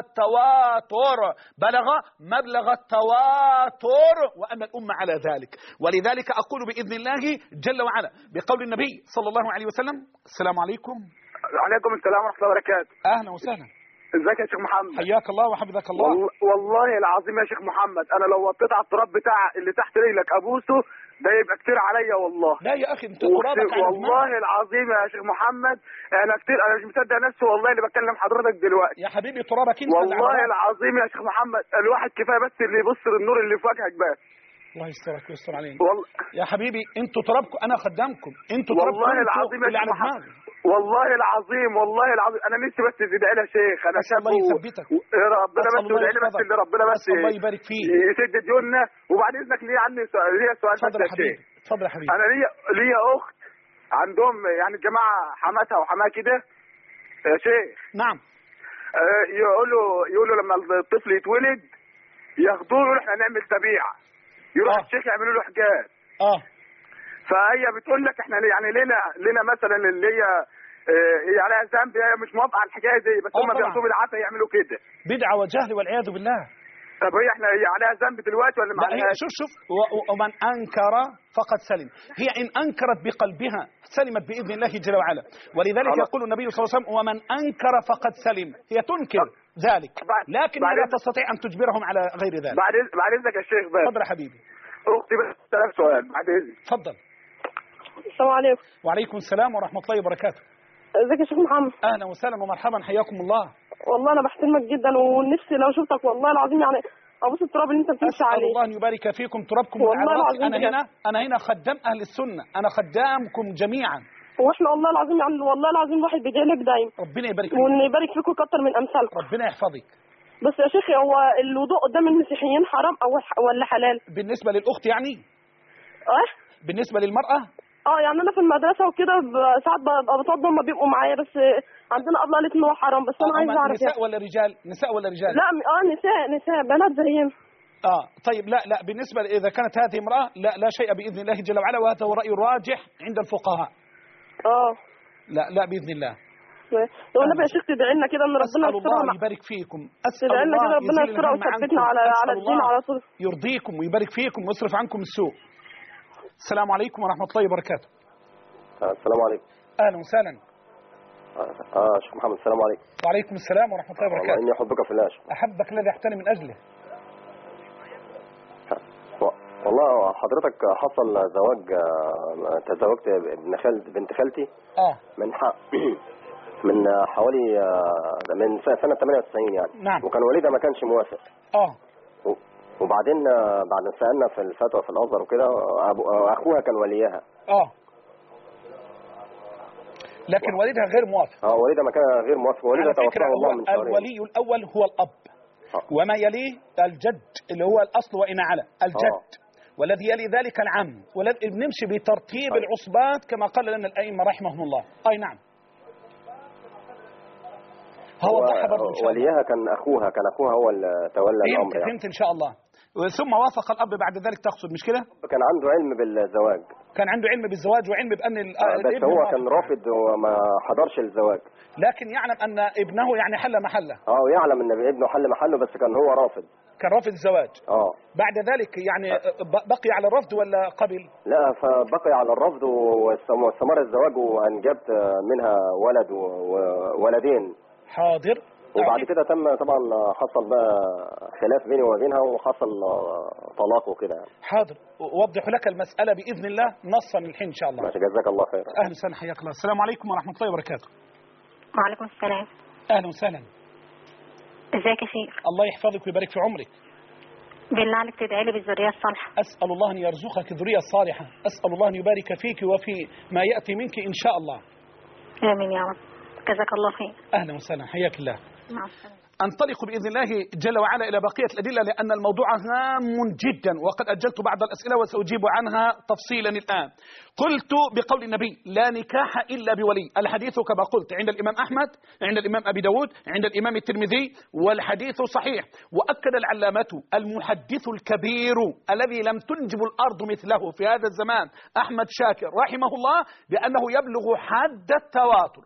التواتر وأن الأمة على ذلك. ولذلك أقول بإذن الله جل وعلا بقول النبي صلى الله عليه وسلم: السلام عليكم. وعليكم السلام ورحمة الله وبركاته. أهلا وسهلا. ازيك يا شيخ محمد؟ حياك الله وحفظك الله. والله العظيم يا شيخ محمد، انا لو وطيت على التراب بتاع اللي تحت رجلك ابوسه ده يبقى كتير عليا والله. لا يا اخي انت ترابك على والله العظيم يا شيخ محمد انا مش مصدق نفسي والله اللي بكلم حضرتك دلوقتي. يا حبيبي ترابك انت والله العظيم يا شيخ محمد، الواحد كفايه بس اللي يبص للنور اللي في وجهك بس. الله يسترك ويستر علينا. يا حبيبي انتوا ترابكم، انا خدامكم، انتوا ترابكم والله العظيم يا شيخ محمد. والله العظيم انا نفسي بس تدعي لي يا شيخ. انا شاب الله يثبتك. ربنا بس يدعي لي بس اللي ربنا بس الله يبارك فيك يسد ديوننا. وبعد اذنك ليا سؤال بس يا شيخ. اتفضل يا حبيبي. انا ليا اخت عندهم يعني الجماعه حماتها وحماه كده يا شيخ. نعم. يقولوا لما الطفل يتولد ياخدوه يقولوا احنا نعمل تبيعه، يروح الشيخ يعملوا له حجاب. فهي بتقول لك احنا يعني لنا مثلا اللي هي عليها ذنب، هي مش موافقه على الحكايه دي، بس هم بياخدوه بالعافيه يعملوا كده. بدعه وجهل والعياذ بالله. طب هي عليها ذنب دلوقتي ولا ما عليهاش؟ شوف ومن انكر فقد سلم. هي ان انكرت بقلبها سلمت باذن الله جل وعلا. ولذلك يقول النبي صلى الله عليه وسلم: ومن انكر فقد سلم. هي تنكر ذلك لكن لا تستطيع ان تجبرهم على غير ذلك. بعد اذنك يا شيخ بس. اتفضل يا حبيبي. اختي بس 3000 سؤال بعد اذنك. اتفضل. السلام عليكم. وعليكم السلام ورحمه الله وبركاته. ازيك يا شيخ محمد؟ اهلا وسهلا ومرحبا، حياكم الله. والله انا بحترمك جدا ونفسي لو شفتك والله العظيم يعني ابوس التراب اللي انت بتمشي عليه. الله ان يبارك فيكم، ترابكم والله العظيم. انا هنا خدام اهل السنه، انا خدامكم جميعا. واحنا والله العظيم يعني والله العظيم الواحد بيدعي لك دايما. ربنا يبارك فيك. وان يبارك فيكم كتر من امثالكم. ربنا يحفظك. بس يا شيخي هو الوضوء قدام المسيحيين حرام ولا حلال؟ بالنسبه للاخت يعني؟ بالنسبه للمراه؟ يعني انا في المدرسه وكده ساعات ببقى بتوضى هم بيبقوا معايا، بس عندنا ابله قالت ان هو حرام، بس انا عايزه اعرف نساء ولا رجال؟ نساء ولا رجال؟ لا نساء بنات زينا. طيب لا بالنسبه اذا كانت هذه امراه لا شيء باذن الله جل وعلا، وهذا هو الراي الراجح عند الفقهاء. لا باذن الله. لو النبي يا شيخ تدعي لنا كده ان ربنا يسترها. اسال الله يبارك فيكم. تدعي لنا كده ربنا يسترها ويثبتنا على الدين على طول. يرضيكم ويبارك فيكم ويصرف عنكم السوء. السلام عليكم ورحمة الله وبركاته. السلام عليكم. أهلا وسهلا. شيخ محمد السلام عليكم. وعليكم السلام ورحمة الله وبركاته. والله إني أحبك في الله. أحبك الذي أحترم من أجله. والله حضرتك حصل زواج، تزوجت بنت خالتي من حوالي من سنة 98 يعني. نعم. وكان والدها ما كانش موافق. وبعدين بعد ما سألنا في الفتوى في الأزهر وكده أخوها كان وليها. لكن والدها غير موافق. والدها ما كان غير موافق، والدها توفاه الله من شهرين. الولي الأول هو الأب. وما يليه الجد اللي هو الأصل وإن على الجد. والذي يلي ذلك العم، بنمشي بترتيب العصبات كما قال لنا الأئمة رحمهم الله. نعم. هو وليها كان أخوها هو اللي تولى الأمر. فهمت إن شاء الله. ثم وافق الأب بعد ذلك تقصد مش كده؟ كان عنده علم بالزواج. كان عنده علم بالزواج وعلم بأن بس هو كان رافض وما حضرش الزواج. لكن يعلم أن ابنه يعني حل محله. يعلم أن ابنه حل محله، بس كان هو رافض. كان رافض الزواج. بعد ذلك يعني بقي على الرفض ولا قبل؟ لا، فبقي على الرفض واستمر الزواج، وأنجبت منها ولد وولدين. حاضر. وبعد كده تم طبعا حصل بقى خلاف بيني وما بينها وحصل طلاق وكده يعني. حاضر، أوضح لك المسألة بإذن الله نصا الحين إن شاء الله. ماشي، جزاك الله خير. أهلا وسهلا، حياك الله. السلام عليكم ورحمة الله وبركاته. وعليكم السلام. أهلا وسهلا. ازيك يا شيخ؟ الله يحفظك ويبارك في عمرك. بالله عليك تدعي لي بالذرية الصالحة. أسأل الله أن يرزقك الذرية الصالحة، أسأل الله أن يبارك فيك وفي ما يأتي منك إن شاء الله. آمين يا رب، جزاك الله خير. أهلا وسهلا، حياك الله. مع السلامة. أنطلق بإذن الله جل وعلا إلى بقية الأدلة لأن الموضوع هام جدا، وقد أجلت بعض الأسئلة وسأجيب عنها تفصيلا الآن. قلت بقول النبي لا نكاح إلا بولي، الحديث كما قلت عند الإمام أحمد، عند الإمام أبي داود، عند الإمام الترمذي، والحديث صحيح. وأكد العلامة المحدث الكبير الذي لم تنجب الأرض مثله في هذا الزمان أحمد شاكر رحمه الله بأنه يبلغ حد التواتر،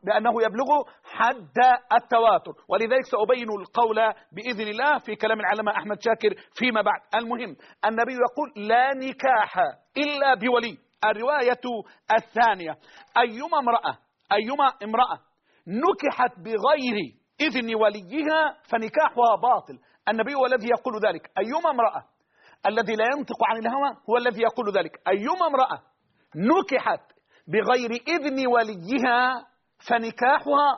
ولذلك سأبين القول بإذن الله في كلام العلامة أحمد شاكر فيما بعد. المهم النبي يقول لا نكاح إلا بولي. الرواية الثانية أيما امرأة نكحت بغير إذن وليها فنكاحها باطل. النبي هو الذي يقول ذلك. أيما امرأة، الذي لا ينطق عن الهوى هو الذي يقول ذلك. أيما امرأة نكحت بغير إذن وليها فنكاحها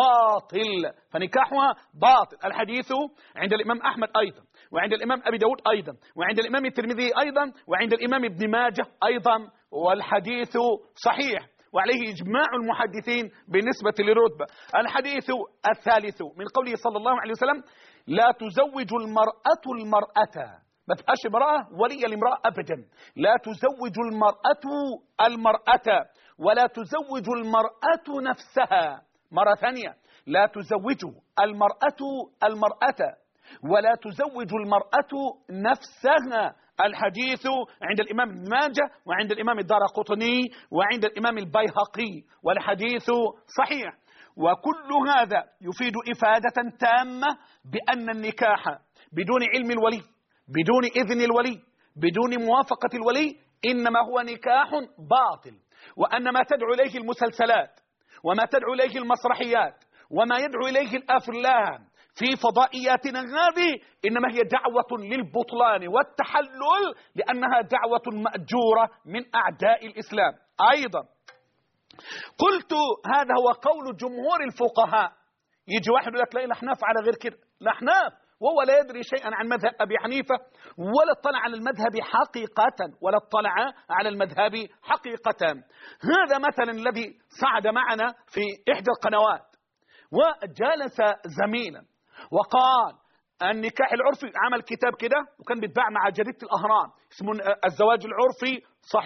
باطل. الحديث عند الإمام أحمد أيضا، وعند الإمام أبي داود أيضا، وعند الإمام الترمذي أيضا، وعند الإمام ابن ماجه أيضا، والحديث صحيح وعليه إجماع المحدثين بالنسبة للرتبة. الحديث الثالث من قوله صلى الله عليه وسلم لا تزوج المرأة، ما تبقاش امرأة ولي الامرأة أبدا. لا تزوج المرأة ولا تزوج المرأة نفسها. مرة ثانية، لا تزوج المرأة ولا تزوج المرأة نفسها. الحديث عند الإمام ابن ماجه، وعند الإمام الدارقطني، وعند الإمام البيهقي، والحديث صحيح. وكل هذا يفيد إفادة تامة بأن النكاح بدون علم الولي، بدون إذن الولي، بدون موافقة الولي إنما هو نكاح باطل، وأن ما تدعو إليه المسلسلات وما تدعو إليه المسرحيات وما يدعو إليه الأفلام في فضائياتنا هذه إنما هي دعوة للبطلان والتحلل، لأنها دعوة مأجورة من أعداء الإسلام. أيضا قلت هذا هو قول جمهور الفقهاء. يجي واحد يقول لك لا الأحناف على غير كده، الأحناف وهو لا يدري شيئا عن مذهب أبي حنيفة ولا اطلع على المذهب حقيقة. هذا مثلا الذي صعد معنا في إحدى القنوات وجالس زميلا وقال النكاح العرفي، عمل كتاب كده وكان بيتباع مع جريدة الأهرام اسمه الزواج العرفي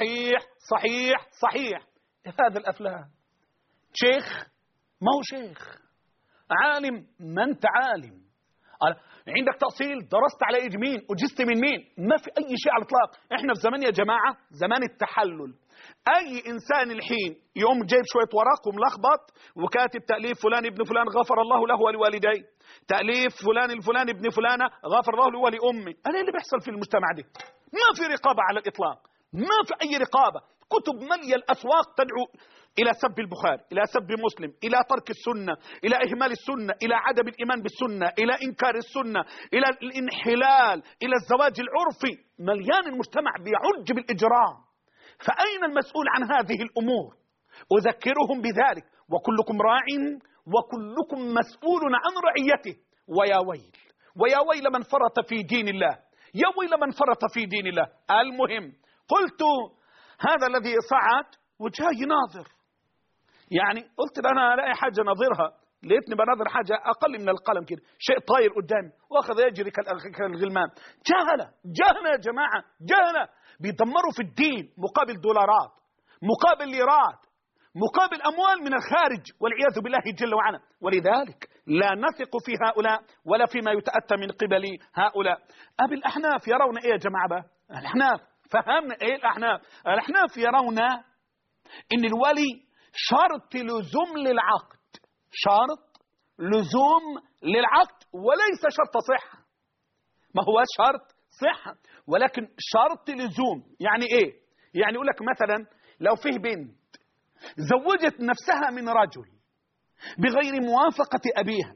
صحيح. هذا الأفلام شيخ ما هو شيخ، عالم ما انت عالم، عندك تأصيل، درست على ايد مين، وجزت من مين، ما في اي شيء على الاطلاق. احنا في زمان يا جماعة زمان التحلل. اي انسان الحين يوم جايب شوية ورق وملخبط وكاتب تأليف فلان ابن فلان غفر الله له ولوالديه، تأليف فلان الفلان ابن فلانة غفر الله له ولأمي. انا اللي بيحصل في المجتمع ده ما في رقابة على الاطلاق، ما في اي رقابة. كتب مالية الاسواق تدعو إلى سب البخاري، إلى سب مسلم، إلى ترك السنة، إلى إهمال السنة، إلى عدم الإيمان بالسنة، إلى إنكار السنة، إلى الانحلال، إلى الزواج العرفي. مليان المجتمع بيعج بالإجرام. فأين المسؤول عن هذه الأمور؟ أذكرهم بذلك. وكلكم راع وكلكم مسؤول عن رعيته. ويا ويل من فرط في دين الله، يا ويل من فرط في دين الله. المهم قلت هذا الذي صعد وجاي ناظر، يعني قلت أنا ألاقي حاجة نظيرها، لقيتني بنظر حاجة أقل من القلم كده، شيء طاير قدامي وأخذ يجري كالغلمان. جهلة يا جماعة، جهلة بيدمروا في الدين مقابل دولارات، مقابل ليرات، مقابل أموال من الخارج والعياذ بالله جل وعلا. ولذلك لا نثق في هؤلاء ولا فيما يتأتى من قبل هؤلاء. أبي الأحناف يرون إيه يا جماعة بقى؟ الأحناف فهمنا إيه الأحناف؟ الأحناف يرون إن الولي شرط لزوم للعقد، شرط لزوم للعقد وليس شرط صحة. ما هو شرط صحة ولكن شرط لزوم. يعني إيه؟ يعني يقول لك مثلا لو فيه بنت زوجت نفسها من رجل بغير موافقة أبيها،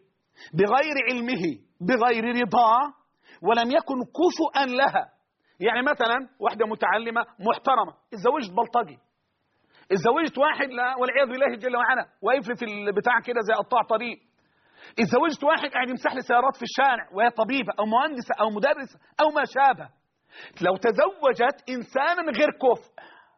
بغير علمه بغير رضاه ولم يكن كفؤا لها. يعني مثلا واحدة متعلمة محترمة اتزوجت بلطجي، اتزوجت واحد لا والعياذ بالله جل وعلا واقف في البتاع كده زي قطاع طريق، اتزوجت واحد قاعد يمسح لي سيارات في الشارع وهي طبيبة أو مهندسة أو مدرسة أو ما شابه. لو تزوجت إنسانا غير كفء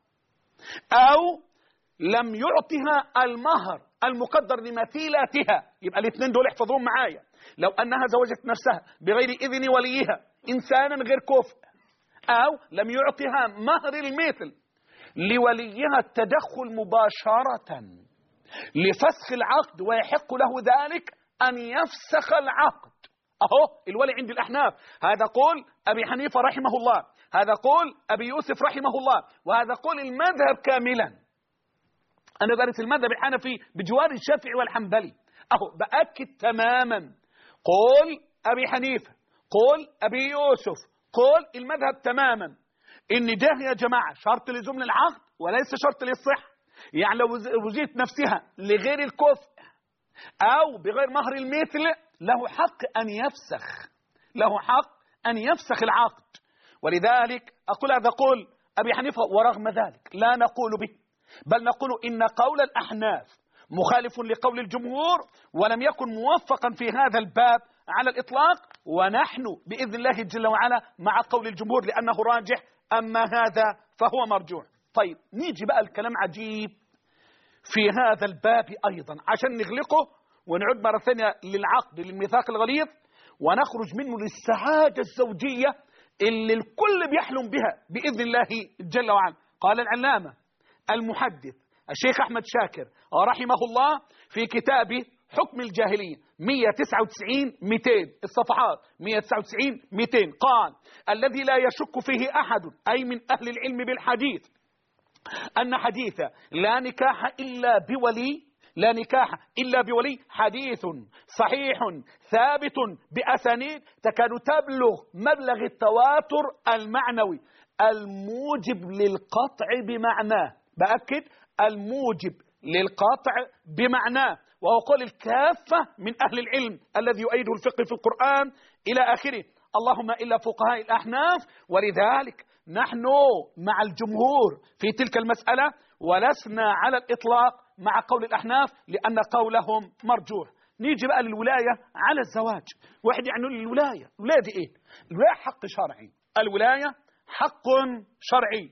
أو لم يعطها المهر المقدر لمثيلاتها، يبقى الاثنين دول احفظوهم معايا. لو أنها زوجت نفسها بغير إذن وليها إنسانا غير كفء أو لم يعطها مهر المثل لوليها التدخل مباشرة لفسخ العقد ويحق له ذلك أن يفسخ العقد. أهو الولي عند الأحناف، هذا قول أبي حنيفة رحمه الله، هذا قول أبي يوسف رحمه الله، وهذا قول المذهب كاملا. أنا درس المذهب الحنفي بجوار الشافعي والحنبلي. أهو بأكد تماما قول أبي حنيفة، قول أبي يوسف، قول المذهب تماما إن ده يا جماعة شرط لزوم العقد وليس شرط للصحة. يعني لو وجدت نفسها لغير الكفء أو بغير مهر المثل له حق أن يفسخ، له حق أن يفسخ العقد. ولذلك أقول هذا قول أبي حنيفة، ورغم ذلك لا نقول به، بل نقول إن قول الأحناف مخالف لقول الجمهور ولم يكن موفقا في هذا الباب على الإطلاق، ونحن بإذن الله جل وعلا مع قول الجمهور لأنه راجح، أما هذا فهو مرجوح. طيب نيجي بقى الكلام عجيب في هذا الباب أيضا عشان نغلقه ونعود مرة ثانية للعقد للميثاق الغليظ ونخرج منه للسعادة الزوجية اللي الكل بيحلم بها بإذن الله جل وعلا. قال العلامة المحدث الشيخ أحمد شاكر رحمه الله في كتابه حكم الجاهلية 199-200 الصفحات 199-200 قال: الذي لا يشك فيه أحد أي من أهل العلم بالحديث أن حديث لا نكاح إلا بولي حديث صحيح ثابت بأسانيد تكاد تبلغ مبلغ التواتر المعنوي الموجب للقطع بمعناه. بأكد الموجب للقطع بمعناه، وهو قول الكافة من أهل العلم الذي يؤيده الفقه في القرآن إلى آخره، اللهم إلا فقهاء الأحناف. ولذلك نحن مع الجمهور في تلك المسألة ولسنا على الإطلاق مع قول الأحناف لأن قولهم مرجوح. نيجي بقى للولاية على الزواج. واحد يعني الولاية دي إيه؟ الولاية حق شرعي، الولاية حق شرعي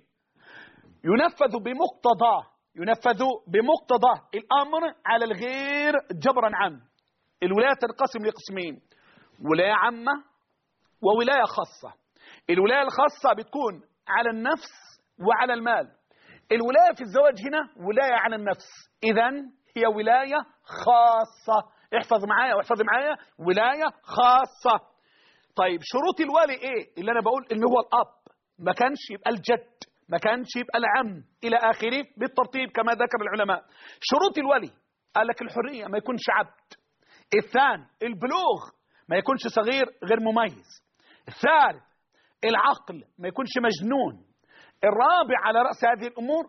ينفذ بمقتضاه الأمر على الغير جبرا عنه. الولاية تنقسم لقسمين: ولاية عامة وولاية خاصة. الولاية الخاصة بتكون على النفس وعلى المال. الولاية في الزواج هنا ولاية على النفس، إذن هي ولاية خاصة. احفظ معايا ولاية خاصة. طيب شروط الوالي ايه؟ اللي انا بقول ان هو الاب، ما كانش يبقى الجد، ما كانش يبقى العم الى اخره بالترتيب كما ذكر العلماء. شروط الولي قال لك الحرية، ما يكونش عبد. الثاني البلوغ، ما يكونش صغير غير مميز. الثالث العقل، ما يكونش مجنون. الرابع على رأس هذه الأمور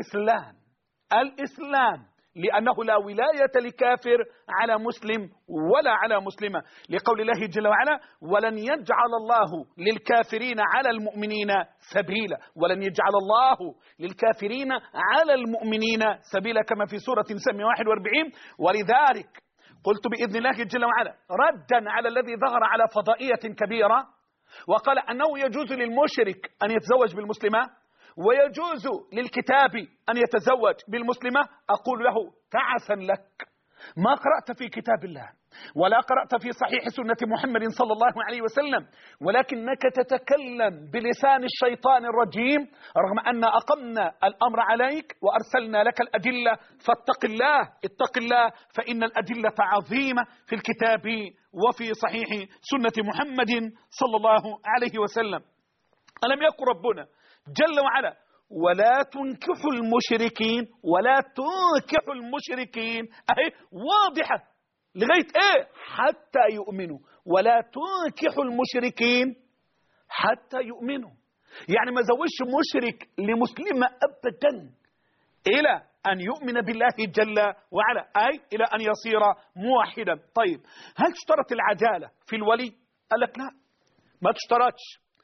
الإسلام، لأنه لا ولاية لكافر على مسلم ولا على مسلمة، لقول الله جل وعلا: ولن يجعل الله للكافرين على المؤمنين سبيلا. ولن يجعل الله للكافرين على المؤمنين سبيلا، كما في سورة سم 41. ولذلك قلت بإذن الله جل وعلا ردا على الذي ظهر على فضائية كبيرة وقال أنه يجوز للمشرك أن يتزوج بالمسلمة ويجوز للكتاب أن يتزوج بالمسلمة، أقول له تعسا لك، ما قرأت في كتاب الله ولا قرأت في صحيح سنة محمد صلى الله عليه وسلم، ولكنك تتكلم بلسان الشيطان الرجيم، رغم أن أقمنا الأمر عليك وأرسلنا لك الأدلة، فاتق الله فإن الأدلة عظيمة في الكتاب وفي صحيح سنة محمد صلى الله عليه وسلم. ألم يقل ربنا جل وعلا: ولا تنكحوا المشركين أهي واضحة لغاية إيه؟ حتى يؤمنوا. ولا تنكحوا المشركين حتى يؤمنوا، يعني ما زوجش مشرك لمسلمة أبدا إلى أن يؤمن بالله جل وعلا، أي إلى أن يصير موحدا. طيب هل تشترط العدالة في الولي؟ قال لك لا، ما تشترطش،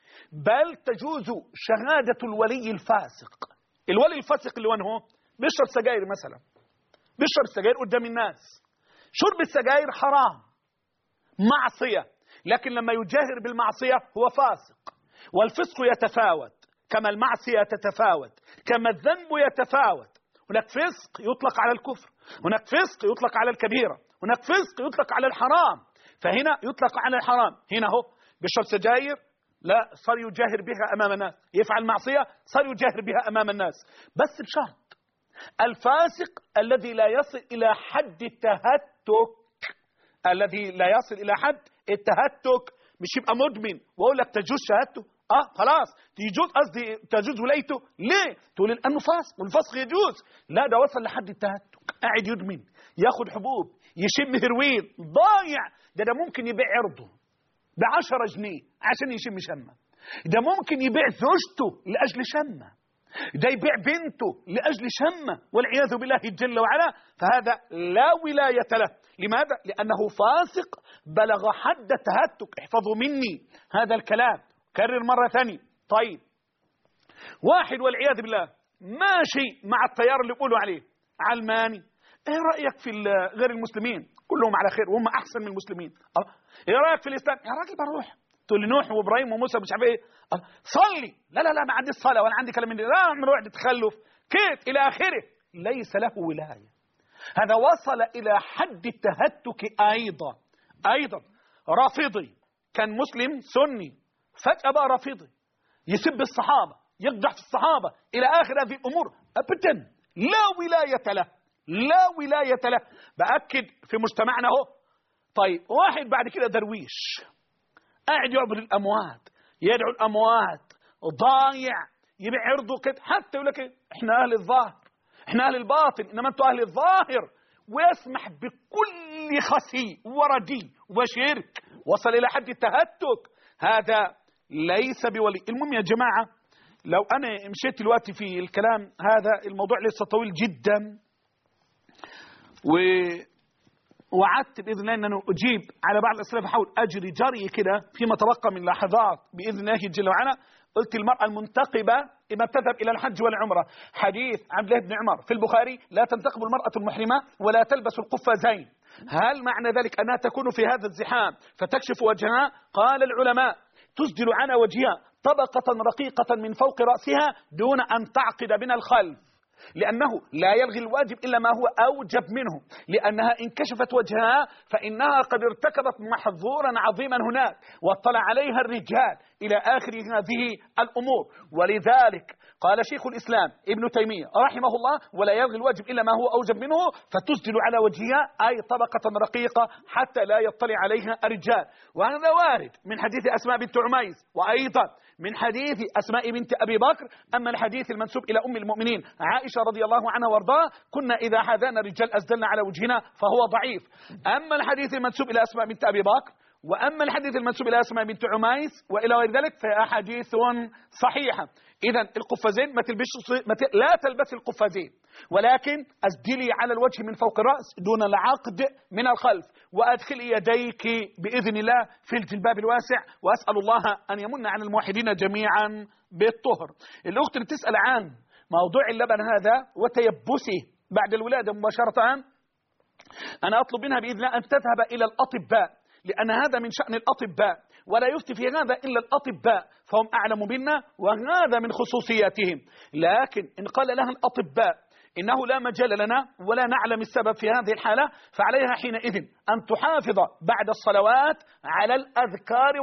بل تجوز شهادة الولي الفاسق. الولي الفاسق اللي هو بيشرب سجاير مثلا، بيشرب سجاير قدام الناس، شرب السجاير حرام معصية، لكن لما يجاهر بالمعصية هو فاسق. والفسق يتفاوت كما المعصية تتفاوت، كما الذنب يتفاوت. هناك فسق يطلق على الكفر، هناك فسق يطلق على الكبيرة، هناك فسق يطلق على الحرام. فهنا يطلق على الحرام، هنا هو بيشرب سجاير، لا صار يجاهر بها أمام الناس، يفعل معصية صار يجاهر بها أمام الناس، بس بشرط الفاسق الذي لا يصل إلى حد التهتك، الذي لا يصل إلى حد التهتك، مش يبقى مدمن وأقول لك تجوز شهادته، خلاص يجوز، قصدي تجوز ولايته، ليه؟ تقول لأنه فاسق والفسق يجوز، لا ده وصل لحد التهتك، قاعد يدمن، ياخد حبوب، يشم هيروين، ضايع. ده ممكن يبيع عرضه ب10 جنيه عشان يشم شمه، ده ممكن يبيع زوجته لأجل شمه، ده يبيع بنته لأجل شمه، والعياذ بالله جل وعلا. فهذا لا ولاية له. لماذا؟ لأنه فاسق بلغ حد التهتك. احفظوا مني هذا الكلام، كرر مرة ثانية. طيب واحد والعياذ بالله ماشي مع التيار اللي بيقولوا عليه علماني، ايه رأيك في غير المسلمين؟ كلهم على خير وهم أحسن من المسلمين. ايه رأيك في الإسلام؟ يا راجل بروح تقول لي نوح وإبراهيم وموسى مش عارف ايه، صلي، لا لا لا ما عندي الصلاة ولا عندي كلام من ده، لا نروح نتخلف كيف إلى آخره. ليس له ولاية. هذا وصل إلى حد التهتك. أيضا رافضي كان مسلم سني، فجأة بقى رافضي، يسب الصحابة، يقدح في الصحابة إلى آخر هذه الأمور، أبدا لا ولاية له، لا ولاية له. بأكد في مجتمعنا هو. طيب واحد بعد كده درويش قاعد يعبد الأموات، يدعو الأموات، ضايع، يبيع عرضه كده، حتى يقول لك احنا أهل الظاهر، احنا أهل الباطن، إنما أنتوا أهل الظاهر، ويسمح بكل خسي وردي وشرك وصل إلى حد التهتك. هذا ليس بولي. المهم يا جماعة، لو أنا مشيت دلوقتي في الكلام هذا، الموضوع لسه طويل جدا، وعدت بإذن الله أن أنا أجيب على بعض الأسئلة، بحاول أجري جري كده فيما تبقى من لحظات بإذن الله جل وعلا. قلت المرأة المنتقبة إما تذهب إلى الحج والعمرة، حديث عبد الله بن عمر في البخاري: لا تنتقب المرأة المحرمة ولا تلبس القفازين. هل معنى ذلك أنها تكون في هذا الزحام فتكشف وجهها؟ قال العلماء: تسدل على وجهها طبقة رقيقة من فوق رأسها دون أن تعقد من الخلف، لأنه لا يلغي الواجب إلا ما هو أوجب منه، لأنها إن كشفت وجهها فإنها قد ارتكبت محظورا عظيما هناك واطلع عليها الرجال إلى آخر هذه الأمور. ولذلك قال شيخ الإسلام ابن تيمية رحمه الله: ولا يلغي الواجب إلا ما هو أوجب منه، فتسدل على وجهها أي طبقة رقيقة حتى لا يطلع عليها الرجال. وهذا وارد من حديث أسماء بنت عميس، وأيضا من حديث أسماء بنت أبي بكر. أما الحديث المنسوب إلى أم المؤمنين عائشة رضي الله عنها وارضاها: كنا إذا حاذانا الرجال أسدلنا على وجهنا، فهو ضعيف. أما الحديث المنسوب إلى أسماء بنت أبي بكر، وأما الحديث المنسوب إلى أسماء بنت عميس وإلى غير ذلك، فأحاديث صحيحة. إذا القفازين لا تلبس القفازين، ولكن أسدلي على الوجه من فوق الرأس دون العقد من الخلف، وأدخلي يديك بإذن الله في الجلباب الواسع، وأسأل الله أن يمن على الموحدين جميعا بالطهر. الأخت اللي تسأل عن موضوع اللبن هذا وتيبسه بعد الولادة مباشرة، أنا أطلب منها بإذن الله أن تذهب إلى الأطباء، لأن هذا من شأن الأطباء، ولا يفتي في هذا إلا الأطباء، فهم أعلم منا وهذا من خصوصياتهم. لكن إن قال لها الأطباء إنه لا مجال لنا ولا نعلم السبب في هذه الحالة، فعليها حينئذ أن تحافظ بعد الصلوات على الأذكار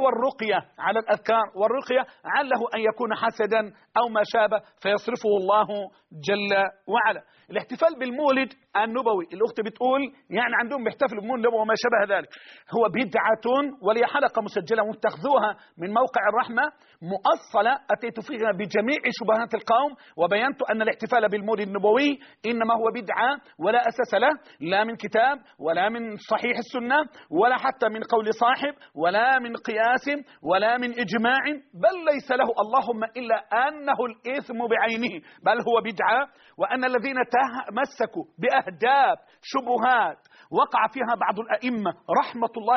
والرقية، عله أن يكون حسدا أو ما شابه فيصرفه الله جل وعلا. الاحتفال بالمولد النبوي، الأخت بتقول يعني عندهم بيحتفلوا بالمولد وما شابه ذلك، هو بدعة، ولي حلقة مسجلة واتخذوها من موقع الرحمة مؤصلة، أتيت فيها بجميع شبهات القوم، وبينت أن الاحتفال بالمولد النبوي إنما هو بدعة ولا أساس له، لا من كتاب ولا من صحيح السنة ولا حتى من قول صاحب ولا من قياس ولا من إجماع، بل ليس له اللهم إلا أنه الإثم بعينه، بل هو بدعة. وأن الذين تمسكوا بأهداف شبهات وقع فيها بعض الأئمة رحمة الله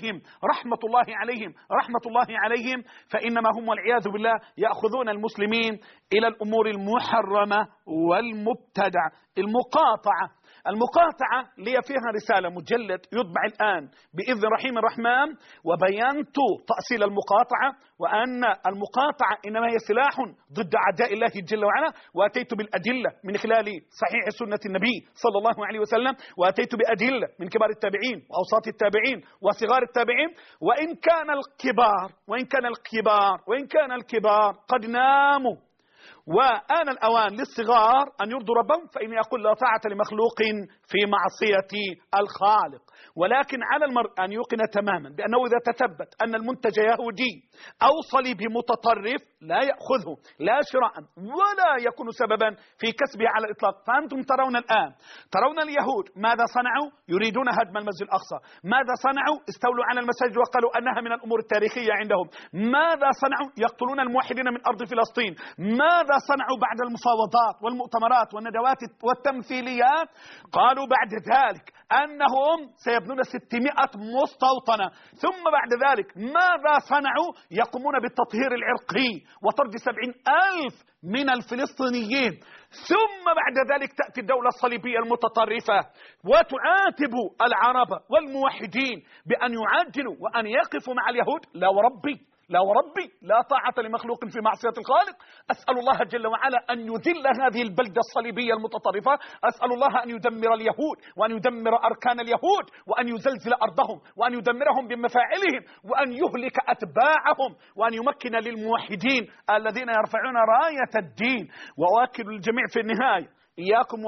عليهم فإنما هم والعياذ بالله يأخذون المسلمين إلى الأمور المحرمة والمبتدعة. المقاطعة لي فيها رسالة مجلد يطبع الآن بإذن رحيم الرحمن، وبينت تأصيل المقاطعة وأن المقاطعة إنما هي سلاح ضد أعداء الله جل وعلا، وأتيت بالأدلة من خلال صحيح سنة النبي صلى الله عليه وسلم، وأتيت بأدلة من كبار التابعين وأوساط التابعين وصغار التابعين. وإن كان الكبار قد ناموا وآن الأوان للصغار أن يرضوا ربهم، فإن يقول لا طاعة لمخلوق في معصية الخالق. ولكن على المرء أن يوقن تماما بأنه إذا تثبت أن المنتج يهودي أو صليبي متطرف لا يأخذه لا شراء ولا يكون سببا في كسبه على الإطلاق. فأنتم ترون اليهود ماذا صنعوا؟ يريدون هدم المسجد الأقصى. ماذا صنعوا؟ استولوا على المساجد وقالوا أنها من الأمور التاريخية عندهم. ماذا صنعوا؟ يقتلون الموحدين من أرض فلسطين. ماذا صنعوا بعد المفاوضات والمؤتمرات والندوات والتمثيليات؟ قالوا بعد ذلك أنهم سيبنون 600 مستوطنة. ثم بعد ذلك ماذا صنعوا؟ يقومون بالتطهير العرقي وطرد 70,000 من الفلسطينيين. ثم بعد ذلك تأتي الدولة الصليبية المتطرفة وتعاتب العرب والموحدين بأن يعجلوا وأن يقفوا مع اليهود. لا وربي لا طاعة لمخلوق في معصية الخالق. أسأل الله جل وعلا أن يذل هذه البلدة الصليبية المتطرفة. أسأل الله أن يدمر اليهود وأن يدمر أركان اليهود وأن يزلزل أرضهم وأن يدمرهم بمفاعلهم وأن يهلك أتباعهم وأن يمكن للموحدين الذين يرفعون راية الدين. وأؤكد الجميع في النهاية إياكم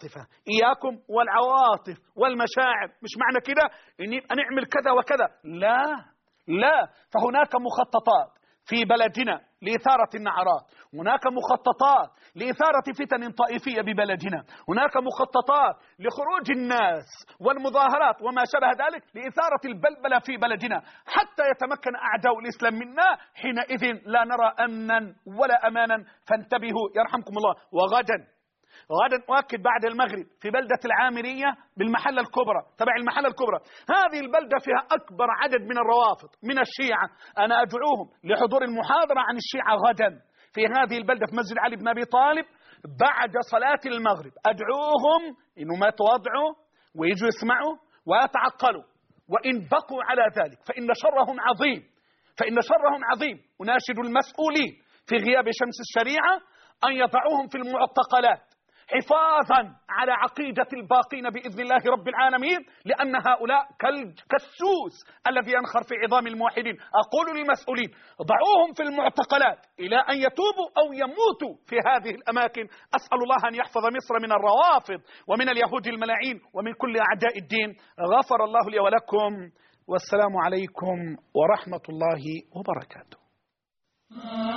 والعواطف والمشاعر. مش معنى كده إني نعمل كذا وكذا، لا، فهناك مخططات في بلدنا لإثارة النعرات، هناك مخططات لإثارة فتن طائفية ببلدنا، هناك مخططات لخروج الناس والمظاهرات وما شابه ذلك لإثارة البلبلة في بلدنا حتى يتمكن أعداء الإسلام منا. حينئذ لا نرى أمنا ولا أمانا، فانتبهوا يرحمكم الله. وغدا أؤكد بعد المغرب في بلدة العامرية بالمحلة الكبرى، تبع المحلة الكبرى. هذه البلدة فيها أكبر عدد من الروافض من الشيعة. أنا أدعوهم لحضور المحاضرة عن الشيعة غدا في هذه البلدة في مسجد علي بن أبي طالب بعد صلاة المغرب. أدعوهم إنهم يتواضعوا ويجوا يسمعوا ويتعقلوا، وإن بقوا على ذلك فإن شرهم عظيم. أناشد المسؤولين في غياب شمس الشريعة أن يضعوهم في المعتقلات حفاظا على عقيدة الباقين بإذن الله رب العالمين، لأن هؤلاء كالسوس الذي ينخر في عظام الموحدين. أقول للمسؤولين ضعوهم في المعتقلات إلى أن يتوبوا أو يموتوا في هذه الأماكن. أسأل الله أن يحفظ مصر من الروافض ومن اليهود الملاعين ومن كل أعداء الدين. غفر الله لي ولكم، والسلام عليكم ورحمة الله وبركاته.